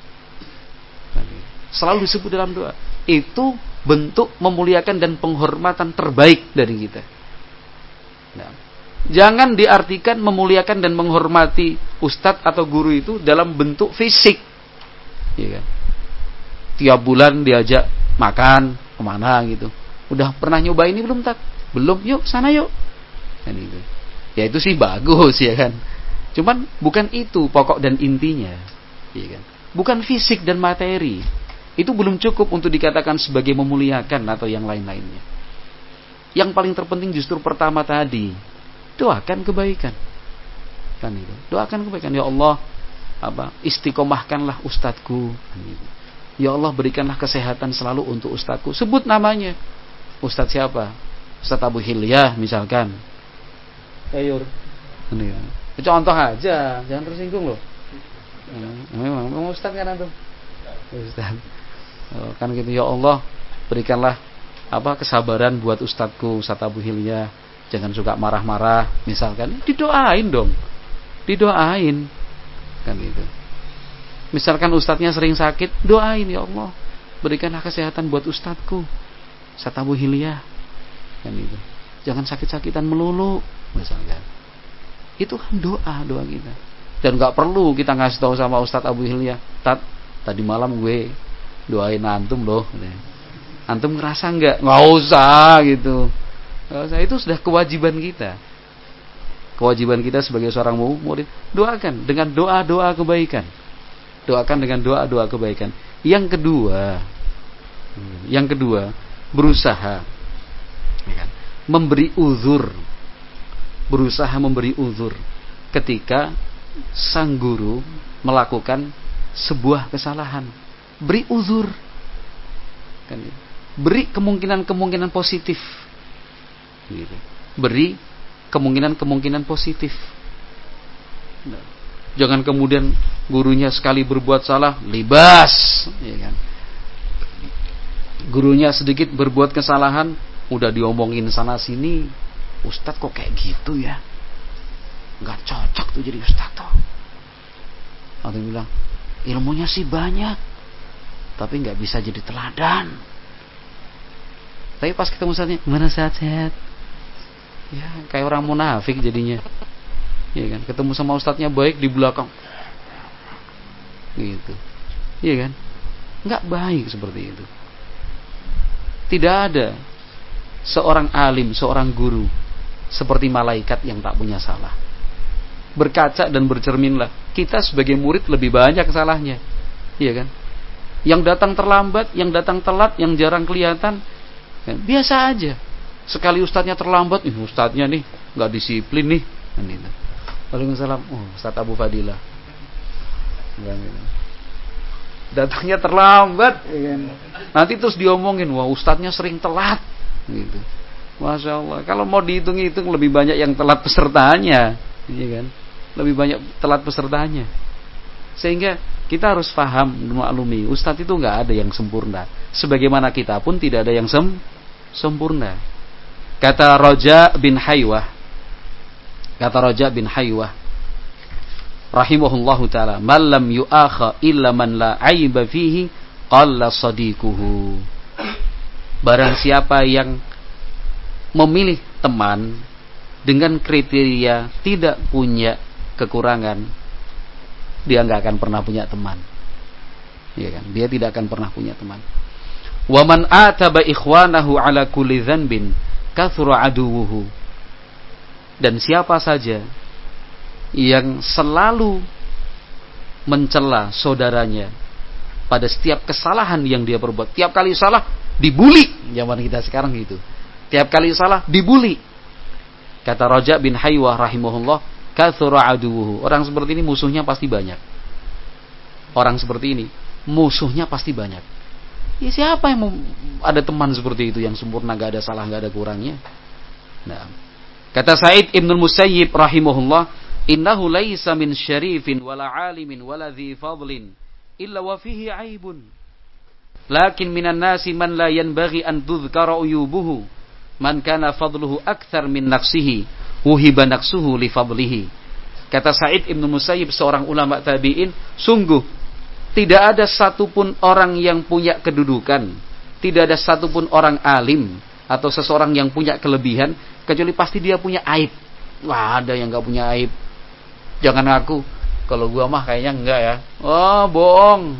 Kan gitu. Selalu disebut dalam doa. Itu bentuk memuliakan dan penghormatan terbaik dari kita. Nah, jangan diartikan memuliakan dan menghormati ustadz atau guru itu dalam bentuk fisik, ya kan? Tiap bulan diajak makan kemana gitu. Udah pernah nyoba ini belum, tak? Belum, yuk sana yuk. Kan itu. Ya itu sih bagus, ya kan. Cuman bukan itu pokok dan intinya, ya kan. Bukan fisik dan materi. Itu belum cukup untuk dikatakan sebagai memuliakan atau yang lain-lainnya. Yang paling terpenting justru pertama tadi, doakan kebaikan. Kan itu. Doakan kebaikan. Ya Allah, apa? Istiqomahkanlah ustadku. Kan itu. Ya Allah, berikanlah kesehatan selalu untuk ustadku. Sebut namanya. Ustadz siapa? Ustadz Abu Hilyah misalkan. Ayo. Kan itu. Contoh aja, jangan tersinggung loh. Memang mau ustadz kan antum? Ustadz. Oh, kan gitu. Ya Allah, berikanlah apa kesabaran buat ustadku, Ustadz Abu Hilyah. Jangan suka marah-marah, misalkan. Didoain dong. Didoain. Kan gitu. Misalkan ustadznya sering sakit, doain, ya Allah, berikanlah kesehatan buat ustadku, Ustadz Abu Hilyah. Kan gitu. Jangan sakit-sakitan melulu, misalkan. Itu kan doa, doa kita. Dan gak perlu kita ngasih tahu sama Ustadz Abu Hilyah, Tat, tadi malam gue doain antum loh. Antum ngerasa nggak? Nggak usah gitu. Nggak usah. Itu sudah kewajiban kita. Kewajiban kita sebagai seorang murid, doakan dengan doa-doa kebaikan. Doakan dengan doa-doa kebaikan. Yang kedua, yang kedua, berusaha memberi uzur. Berusaha memberi uzur ketika sang guru melakukan sebuah kesalahan. Beri uzur. Kan, beri kemungkinan-kemungkinan positif. Gitu. Beri kemungkinan-kemungkinan positif. Nah, jangan kemudian gurunya sekali berbuat salah, libas, ya kan? Gurunya sedikit berbuat kesalahan, udah diomongin sana sini, Ustadz kok kayak gitu ya? Nggak cocok tuh jadi Ustadz tuh. Atau bilang, ilmunya sih banyak, tapi nggak bisa jadi teladan. Tapi pas ketemu Ustadznya, gimana sehat-sehat? Ya, kayak orang munafik jadinya. Iya kan? Ketemu sama ustadznya baik, di belakang gitu. Iya kan? Enggak baik seperti itu. Tidak ada seorang alim, seorang guru seperti malaikat yang tak punya salah. Berkaca dan bercerminlah. Kita sebagai murid lebih banyak salahnya. Iya kan? Yang datang terlambat, yang datang telat, yang jarang kelihatan, kan? Biasa aja. Sekali ustadznya terlambat, ih ustadznya nih nggak disiplin nih, kan itu. Waalaikumsalam. Oh, Ustadz Abu Fadilah. Datangnya terlambat, ya kan? Nanti terus diomongin, wah ustadznya sering telat, gitu. Masya Allah. Kalau mau dihitung-hitung lebih banyak yang telat pesertanya, ya kan? Lebih banyak telat pesertanya. Sehingga kita harus paham, maklumi, ustadz itu nggak ada yang sempurna. Sebagaimana kita pun tidak ada yang sem sempurna. Kata Raja bin Haywah. Kata Raja bin Haywah rahimahullahu ta'ala, man lam yu'akha illa man la aiba fihi qalla sadiquhu. Barang siapa yang memilih teman dengan kriteria tidak punya kekurangan, dia nggak akan pernah punya teman. Ya kan? Dia tidak akan pernah punya teman. Wa man ataba ikhwanahu ala kulli dzanbin kathura aduwuhu. Dan siapa saja yang selalu mencela saudaranya pada setiap kesalahan yang dia perbuat, tiap kali salah dibuli, zaman kita sekarang gitu. Tiap kali salah dibuli. Kata Raja bin Haywah rahimahullah, kathura aduwuhu. Orang seperti ini musuhnya pasti banyak. Orang seperti ini musuhnya pasti banyak. Ya siapa yang mau ada teman seperti itu yang sempurna, gak ada salah, gak ada kurangnya? Nah, kata Sa'id Ibnul Musayyib rahimahullah, innahu laisa min syarifin wala alimin wala dhi fadlin illa wa fihi aibun. Lakin minan nasi man la yanbaghi an tudhkara uyubuhu. Man kana fadluhu akthar min naqsihi, wuhiba naqsuhu li fadlihi. Kata Sa'id Ibnul Musayyib, seorang ulama tabi'in, sungguh tidak ada satupun orang yang punya kedudukan, tidak ada satupun orang alim atau seseorang yang punya kelebihan, kecuali pasti dia punya aib. Wah, ada yang gak punya aib. Jangan ngaku, kalau gua mah kayaknya enggak ya. Oh, bohong.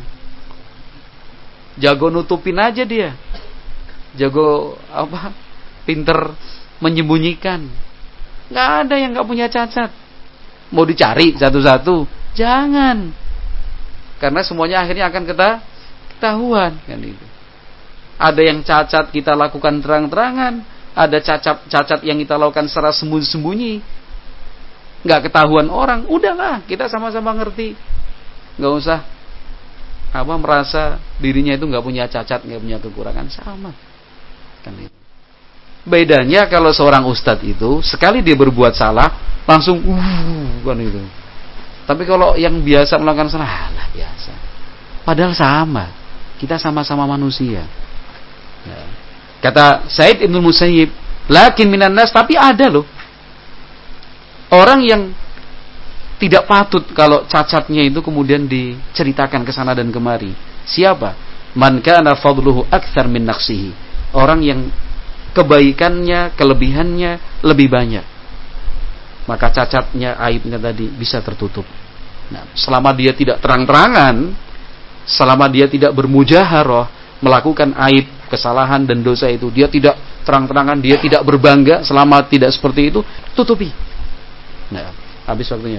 Jago nutupin aja dia. Jago apa? Pinter menyembunyikan. Gak ada yang gak punya cacat. Mau dicari satu-satu? Jangan. Karena semuanya akhirnya akan kita ketahuan kan itu. Ada yang cacat kita lakukan terang-terangan, ada cacat cacat yang kita lakukan secara sembunyi-sembunyi, nggak ketahuan orang. Udahlah, kita sama-sama ngerti, nggak usah apa merasa dirinya itu nggak punya cacat, nggak punya kekurangan, sama kan itu. Bedanya kalau seorang ustadz itu sekali dia berbuat salah langsung uh kan itu. Tapi kalau yang biasa melakukan salah, alah biasa. Padahal sama, kita sama-sama manusia. Nah, kata Sa'id Ibnul Musayyib, lakin minan nas, tapi ada loh orang yang tidak patut kalau cacatnya itu kemudian diceritakan ke sana dan kemari. Siapa? Man kana fadluhu aktsar min naqsihi. Orang yang kebaikannya, kelebihannya lebih banyak, maka cacatnya, aibnya tadi bisa tertutup. Nah, selama dia tidak terang-terangan, selama dia tidak bermujaharah melakukan aib, kesalahan dan dosa itu, dia tidak terang-terangan, dia tidak berbangga, selama tidak seperti itu, tutupi. Nah, habis waktunya.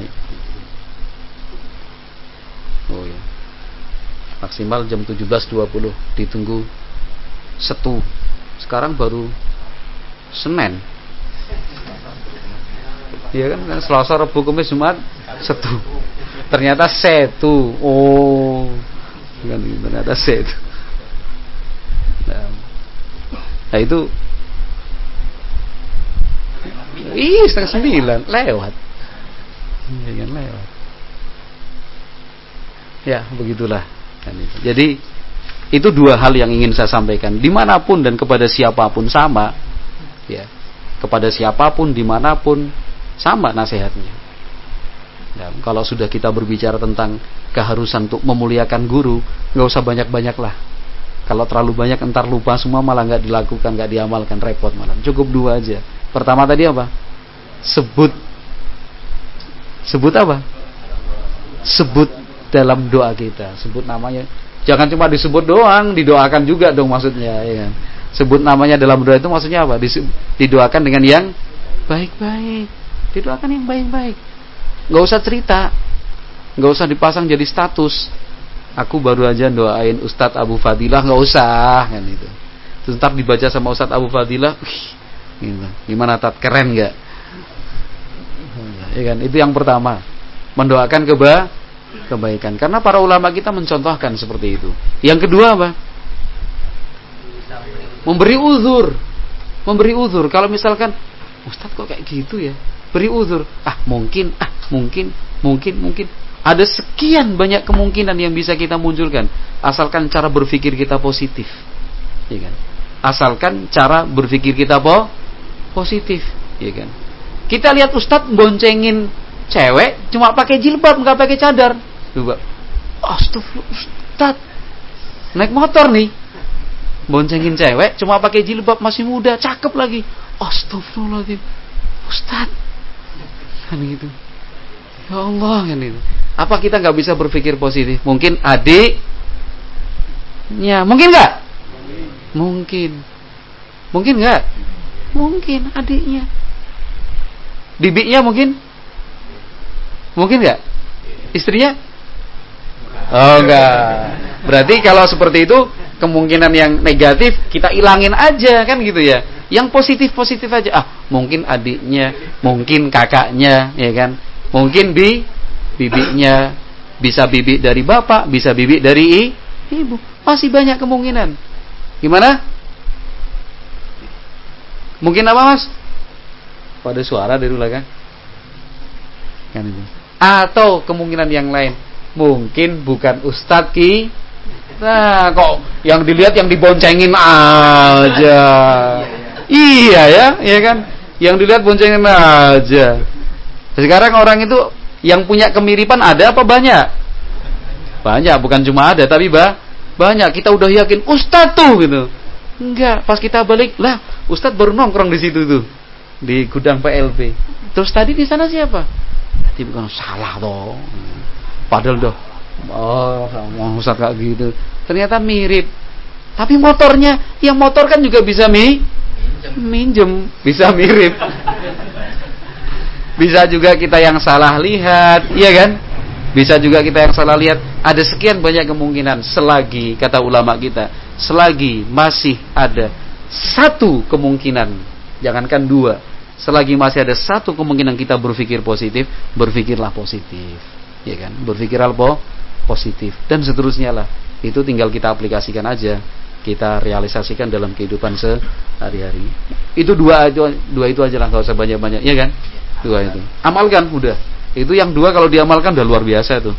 Oh ya. Maksimal jam tujuh belas dua puluh, ditunggu Setu. Sekarang baru Senin. Iya kan, Selasa, Rabu, Kamis, Jumat, Setu. Ternyata Setu. Oh, kan ternyata Setu. Nah, nah itu, ih setengah sembilan lewat. Iya kan lewat. Ya begitulah. Jadi itu dua hal yang ingin saya sampaikan. Dimanapun dan kepada siapapun sama, ya. Kepada siapapun dimanapun sama nasihatnya. Ya, kalau sudah kita berbicara tentang keharusan untuk memuliakan guru, nggak usah banyak-banyak lah. Kalau terlalu banyak entar lupa semua, malah nggak dilakukan, nggak diamalkan, repot malah. Cukup dua aja. Pertama tadi apa? Sebut, sebut apa? Sebut dalam doa kita, sebut namanya. Jangan cuma disebut doang, didoakan juga dong maksudnya. Ya. Sebut namanya dalam doa itu maksudnya apa? Didoakan dengan yang baik-baik. Didoakan yang baik-baik. Nggak usah cerita, nggak usah dipasang jadi status. Aku baru aja doain Ustadz Abu Fadilah, nggak usah kan itu. Terus ntar dibaca sama Ustadz Abu Fadilah, gitu. Gimana tat, keren nggak? Ya kan, itu yang pertama, mendoakan keba kebaikan. Karena para ulama kita mencontohkan seperti itu. Yang kedua apa? Memberi uzur, memberi uzur. Kalau misalkan Ustadz kok kayak gitu ya, beri uzur. Ah mungkin, ah mungkin, mungkin, mungkin. Ada sekian banyak kemungkinan yang bisa kita munculkan, asalkan cara berpikir kita positif, ya kan? Asalkan cara berpikir kita po positif, ya kan? Kita lihat Ustadz boncengin cewek cuma pakai jilbab, nggak pakai cadar, coba. Astagfirullah, Ustadz, naik motor nih, boncengin cewek, cuma pakai jilbab, masih muda, cakep lagi. Astagfirullahaladzim, Ustaz, kan gitu. Ya Allah, kan itu. Apa kita nggak bisa berpikir positif? Mungkin adiknya, mungkin nggak? Mungkin. Mungkin nggak? Mungkin adiknya. Bibiknya mungkin? Mungkin nggak? Istrinya? Oh enggak. Berarti kalau seperti itu, kemungkinan yang negatif kita ilangin aja, kan gitu ya. Yang positif-positif aja. Ah, mungkin adiknya, mungkin kakaknya, ya kan? Mungkin bi bibiknya, bisa bibik dari bapak, bisa bibik dari ibu. Masih banyak kemungkinan. Gimana? Mungkin apa, Mas? Pada suara dari belakang. Kan itu. Atau kemungkinan yang lain, mungkin bukan Ustadz Ki. Nah, kok yang dilihat yang diboncengin aja. Iya ya, iya kan? Yang dilihat boncengin aja. Sekarang orang itu yang punya kemiripan ada apa banyak? Banyak, bukan cuma ada tapi bah, banyak. Kita udah yakin Ustadz tuh gitu. Enggak, pas kita balik, lah Ustadz baru nongkrong di situ tuh. Di gudang P L B. Terus tadi di sana siapa? Tadi bukan, salah dong. Padahal doh, oh, Ustadz kayak gitu. Ternyata mirip. Tapi motornya, yang motor kan juga bisa mi, minjem, bisa mirip. Bisa juga kita yang salah lihat, iya kan? Bisa juga kita yang salah lihat. Ada sekian banyak kemungkinan. Selagi, kata ulama kita, selagi masih ada satu kemungkinan, jangankan dua, selagi masih ada satu kemungkinan kita berpikir positif, berpikirlah positif, ya kan? Berpikirlah po, positif dan seterusnya lah. Itu tinggal kita aplikasikan aja, kita realisasikan dalam kehidupan sehari-hari. Itu dua itu dua itu aja lah, nggak usah banyak-banyak, ya kan? Dua itu. Amalkan udah. Itu yang dua kalau diamalkan udah luar biasa tuh.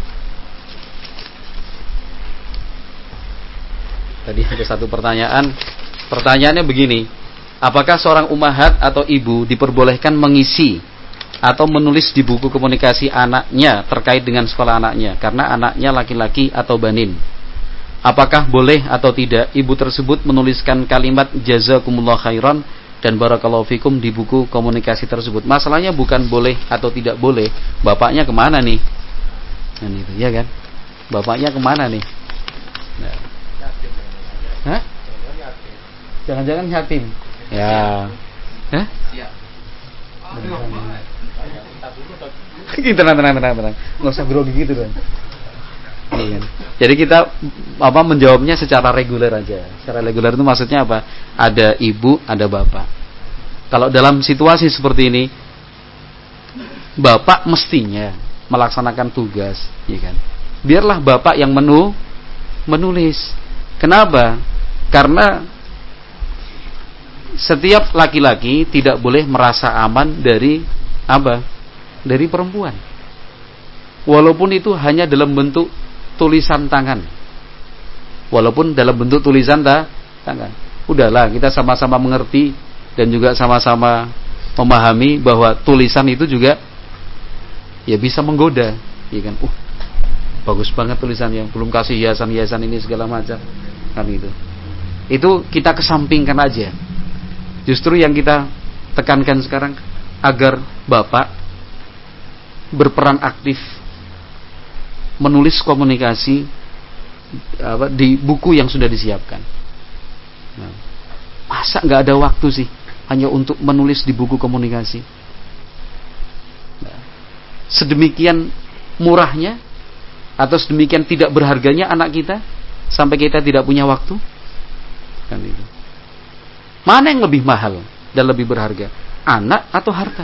Tadi ada satu pertanyaan. Pertanyaannya begini, apakah seorang ummahat atau ibu diperbolehkan mengisi atau menulis di buku komunikasi anaknya terkait dengan sekolah anaknya karena anaknya laki-laki atau banin? Apakah boleh atau tidak ibu tersebut menuliskan kalimat jazakumullah khairan dan barakallahu fikum di buku komunikasi tersebut? Masalahnya bukan boleh atau tidak boleh, bapaknya kemana nih? Nah, itu, ya kan? Bapaknya kemana nih? Nah. Hah? Jangan-jangan yatim. Ya. Hah? Kita tenang tenang tenang tenang. Enggak usah grogi gitu kan. Iya. Jadi kita apa menjawabnya secara reguler aja. Secara reguler itu maksudnya apa? Ada ibu, ada bapak. Kalau dalam situasi seperti ini, bapak mestinya melaksanakan tugas, ya kan? Biarlah bapak yang menu menulis. Kenapa? Karena setiap laki-laki tidak boleh merasa aman dari apa? Dari perempuan. Walaupun itu hanya dalam bentuk tulisan tangan. Walaupun dalam bentuk tulisan ta, tangan. Udahlah, kita sama-sama mengerti dan juga sama-sama memahami bahwa tulisan itu juga ya bisa menggoda, ya kan? Uh, bagus banget tulisannya, belum kasih hiasan-hiasan ini segala macam. Kan itu. Itu kita kesampingkan aja. Justru yang kita tekankan sekarang agar bapak berperan aktif menulis komunikasi apa, di buku yang sudah disiapkan. Nah, masa nggak ada waktu sih hanya untuk menulis di buku komunikasi? Nah, sedemikian murahnya atau sedemikian tidak berharganya anak kita sampai kita tidak punya waktu? Kan itu. Mana yang lebih mahal dan lebih berharga? Anak atau harta?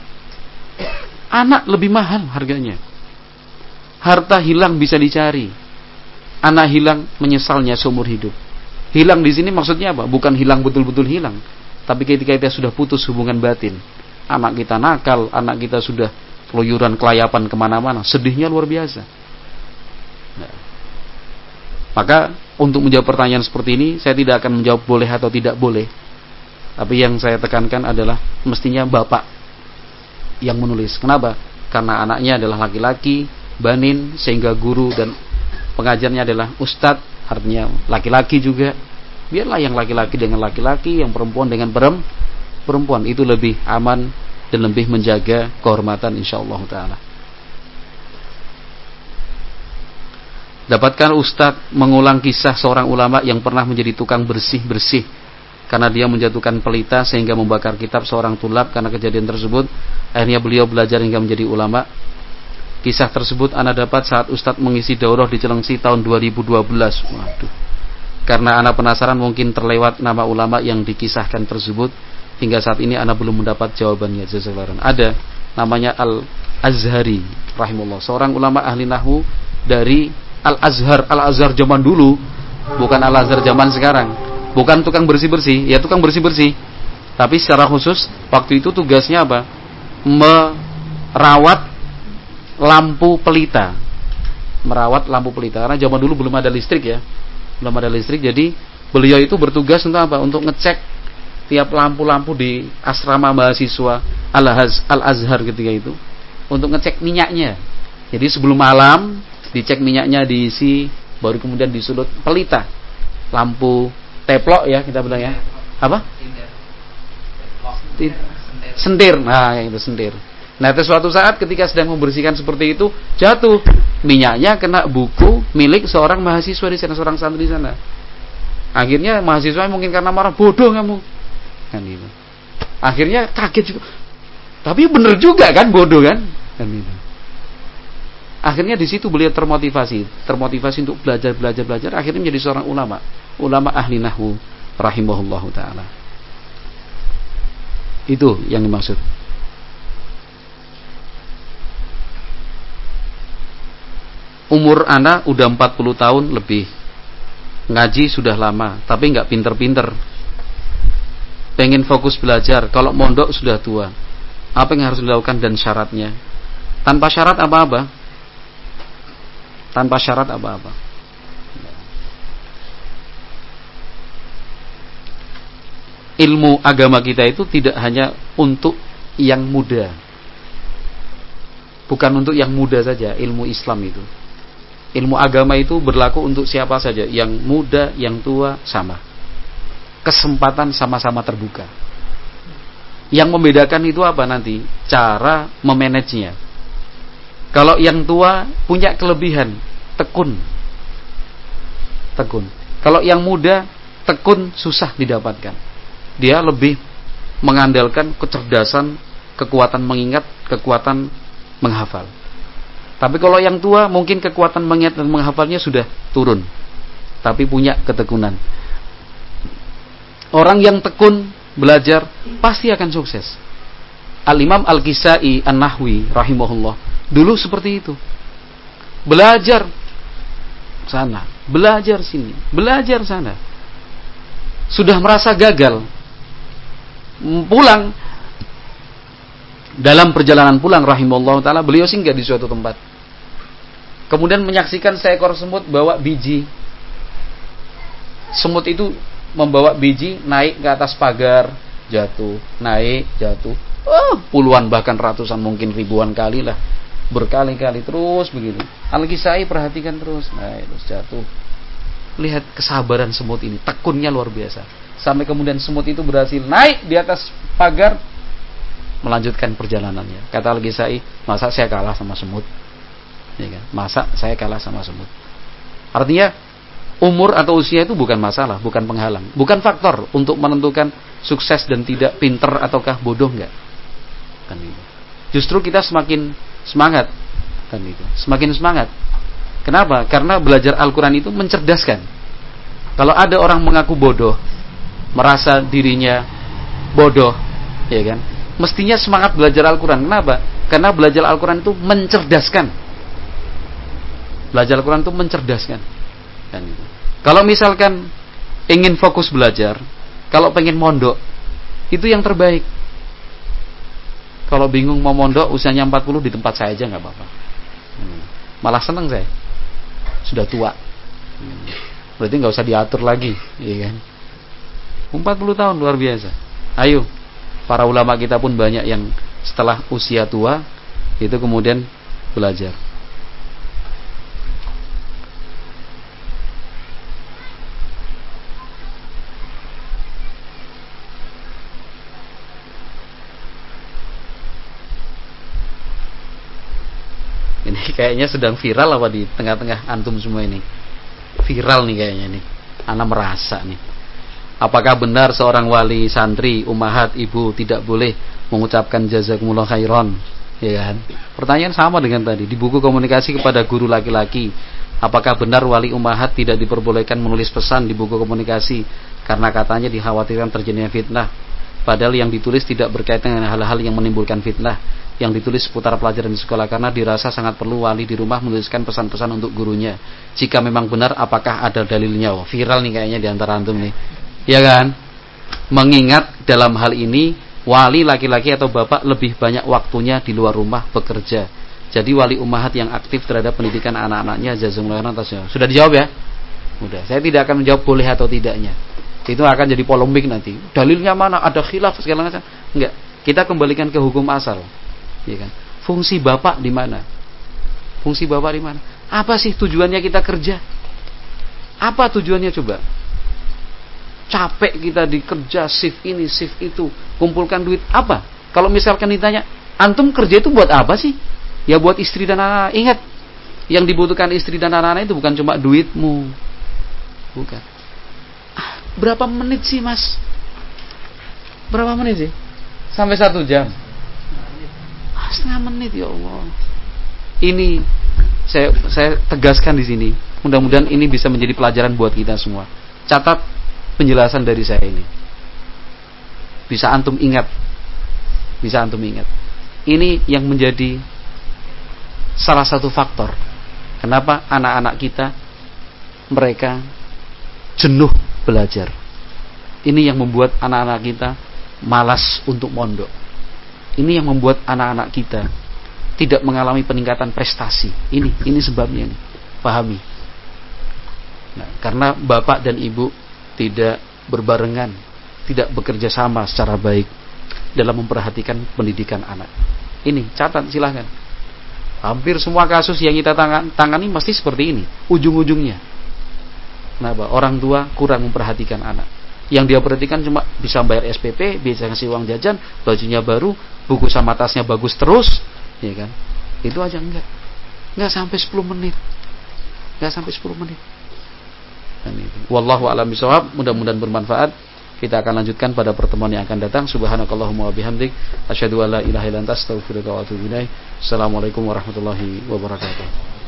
Anak lebih mahal harganya. Harta hilang bisa dicari. Anak hilang menyesalnya seumur hidup. Hilang di sini maksudnya apa? Bukan hilang betul-betul hilang, tapi ketika kita sudah putus hubungan batin. Anak kita nakal, anak kita sudah keluyuran kelayapan kemana-mana, sedihnya luar biasa. Nah, maka untuk menjawab pertanyaan seperti ini, saya tidak akan menjawab boleh atau tidak boleh. Tapi yang saya tekankan adalah mestinya bapak yang menulis. Kenapa? Karena anaknya adalah laki-laki, banin, sehingga guru dan pengajarnya adalah ustadz artinya laki-laki juga. Biarlah yang laki-laki dengan laki-laki, yang perempuan dengan perempuan, itu lebih aman dan lebih menjaga kehormatan insyaallah taala. Dapatkan Ustadz mengulang kisah seorang ulama yang pernah menjadi tukang bersih-bersih karena dia menjatuhkan pelita sehingga membakar kitab seorang tulab. Karena kejadian tersebut akhirnya beliau belajar hingga menjadi ulama. Kisah tersebut ana dapat saat Ustadz mengisi daurah di Cilengsi tahun dua ribu dua belas. Waduh. Karena ana penasaran mungkin terlewat nama ulama yang dikisahkan tersebut. Hingga saat ini ana belum mendapat jawabannya. Jazakallahu khairan. Ada namanya Al-Azhari rahimahullah, seorang ulama ahli nahwu dari Al-Azhar, Al-Azhar zaman dulu, bukan Al-Azhar zaman sekarang. Bukan tukang bersih-bersih, ya tukang bersih-bersih. Tapi secara khusus waktu itu tugasnya apa? Merawat lampu pelita. Merawat lampu pelita. Karena zaman dulu belum ada listrik ya. Belum ada listrik, jadi beliau itu bertugas untuk apa? Untuk ngecek tiap lampu-lampu di asrama mahasiswa Al-Azhar ketika itu. Untuk ngecek minyaknya. Jadi sebelum malam dicek minyaknya, diisi, baru kemudian disulut pelita, lampu teplok ya kita bilang ya, apa? Sentir. Nah itu sentir. Nah itu suatu saat ketika sedang membersihkan seperti itu, jatuh minyaknya kena buku milik seorang mahasiswa di sana, seorang santri di sana. Akhirnya mahasiswa mungkin karena marah, bodoh kamu, kan gitu. Akhirnya kaget juga. Tapi bener juga kan, bodoh kan, kan gitu. Akhirnya di situ beliau termotivasi, termotivasi untuk belajar, belajar, belajar. Akhirnya menjadi seorang ulama, ulama ahli nahwu, rahimahullahu taala. Itu yang dimaksud. Umur anak udah empat puluh tahun lebih, ngaji sudah lama, tapi nggak pinter-pinter. Pengen fokus belajar, kalau mondok sudah tua. Apa yang harus dilakukan dan syaratnya? Tanpa syarat apa-apa. Tanpa syarat apa-apa. Ilmu agama kita itu tidak hanya untuk yang muda. Bukan untuk yang muda saja, ilmu Islam itu. Ilmu agama itu berlaku untuk siapa saja, yang muda, yang tua, sama. Kesempatan sama-sama terbuka. Yang membedakan itu apa nanti? Cara memanagenya. Kalau yang tua punya kelebihan, tekun. Tekun. Kalau yang muda, tekun susah didapatkan. Dia lebih mengandalkan kecerdasan, kekuatan mengingat, kekuatan menghafal. Tapi kalau yang tua mungkin kekuatan mengingat dan menghafalnya sudah turun, tapi punya ketekunan. Orang yang tekun belajar pasti akan sukses. Al-Imam Al-Kisai An-Nahwi rahimahullah dulu seperti itu. Belajar sana, belajar sini, belajar sana. Sudah merasa gagal, pulang. Dalam perjalanan pulang rahimahullah taala, beliau singgah di suatu tempat. Kemudian menyaksikan seekor semut bawa biji. Semut itu membawa biji naik ke atas pagar, jatuh, naik, jatuh. Oh, puluhan bahkan ratusan mungkin ribuan kali lah. Berkali-kali terus begitu. Al-Kisai perhatikan terus, naik terus jatuh. Lihat kesabaran semut ini, tekunnya luar biasa. Sampai kemudian semut itu berhasil naik di atas pagar, melanjutkan perjalanannya. Kata Al-Kisai, masa saya kalah sama semut? Ya kan? Masa saya kalah sama semut? Artinya umur atau usia itu bukan masalah, bukan penghalang, bukan faktor untuk menentukan sukses dan tidak, pinter ataukah bodoh, enggak. Kan itu. Justru kita semakin semangat, kan itu. Semakin semangat. Kenapa? Karena belajar Al-Quran itu mencerdaskan. Kalau ada orang mengaku bodoh, merasa dirinya bodoh, ya kan? Mestinya semangat belajar Al-Quran. Kenapa? Karena belajar Al-Quran itu mencerdaskan. Belajar Al-Quran itu mencerdaskan. Kan itu. Kalau misalkan ingin fokus belajar, kalau pengen mondok, itu yang terbaik. Kalau bingung mau mondok, usianya empat puluh, di tempat saya aja nggak apa-apa. Malah seneng saya. Sudah tua. Berarti nggak usah diatur lagi, iya kan? empat puluh tahun luar biasa. Ayo, para ulama kita pun banyak yang setelah usia tua itu kemudian belajar. kayaknya sedang viral apa di tengah-tengah antum semua ini? Viral nih kayaknya nih. Ana merasa nih. Apakah benar seorang wali santri, ummahat, ibu tidak boleh mengucapkan jazakumullah khairan? Ya kan? Pertanyaan sama dengan tadi di buku komunikasi kepada guru laki-laki. Apakah benar wali ummahat tidak diperbolehkan menulis pesan di buku komunikasi karena katanya dikhawatirkan terjadinya fitnah? Padahal yang ditulis tidak berkaitan dengan hal-hal yang menimbulkan fitnah, yang ditulis seputar pelajaran di sekolah, karena dirasa sangat perlu wali di rumah menuliskan pesan-pesan untuk gurunya. Jika memang benar, apakah ada dalilnya? Oh, viral nih kayaknya di antara antum nih. Ya kan? Mengingat dalam hal ini wali laki-laki atau bapak lebih banyak waktunya di luar rumah bekerja. Jadi wali ummahat yang aktif terhadap pendidikan anak-anaknya, jazakumullah khairan atasnya. Sudah dijawab ya? Udah. Saya tidak akan menjawab boleh atau tidaknya. Itu akan jadi polemik nanti. Dalilnya mana? Ada khilaf segala macam. Enggak. Kita kembalikan ke hukum asal. Ya kan? Fungsi bapak di mana? Fungsi bapak di mana? Apa sih tujuannya kita kerja? Apa tujuannya coba? Capek kita dikerja, shift ini, shift itu, kumpulkan duit apa? Kalau misalkan ditanya, antum kerja itu buat apa sih? Ya buat istri dan anak. Ingat, yang dibutuhkan istri dan anak-anak itu bukan cuma duitmu. Bukan. Berapa menit sih mas? Berapa menit sih? Sampai satu jam? Ah, setengah menit ya Allah. Ini saya saya tegaskan di sini. Mudah-mudahan ini bisa menjadi pelajaran buat kita semua. Catat penjelasan dari saya ini. Bisa antum ingat. Bisa antum ingat. Ini yang menjadi salah satu faktor kenapa anak-anak kita mereka jenuh belajar. Ini yang membuat anak-anak kita malas untuk mondok. Ini yang membuat anak-anak kita tidak mengalami peningkatan prestasi. Ini, ini sebabnya ini. Pahami. Nah, karena bapak dan ibu tidak berbarengan, tidak bekerja sama secara baik dalam memperhatikan pendidikan anak. Ini catat silahkan. Hampir semua kasus yang kita tangani mesti seperti ini. Ujung-ujungnya. Kenapa? Orang tua kurang memperhatikan anak. Yang dia perhatikan cuma bisa bayar S P P, bisa ngasih uang jajan, bajunya baru, buku sama tasnya bagus terus, ya kan? Itu aja enggak. Enggak sampai sepuluh menit. Enggak sampai sepuluh menit. Dan itu. Wallahu a'lam bishawab. Mudah-mudahan bermanfaat. Kita akan lanjutkan pada pertemuan yang akan datang. Subhanakallahumma wa bihamdik, asyhadu an la ilaha illa anta, astaghfiruka wa atubu ilaik. Assalamualaikum warahmatullahi wabarakatuh.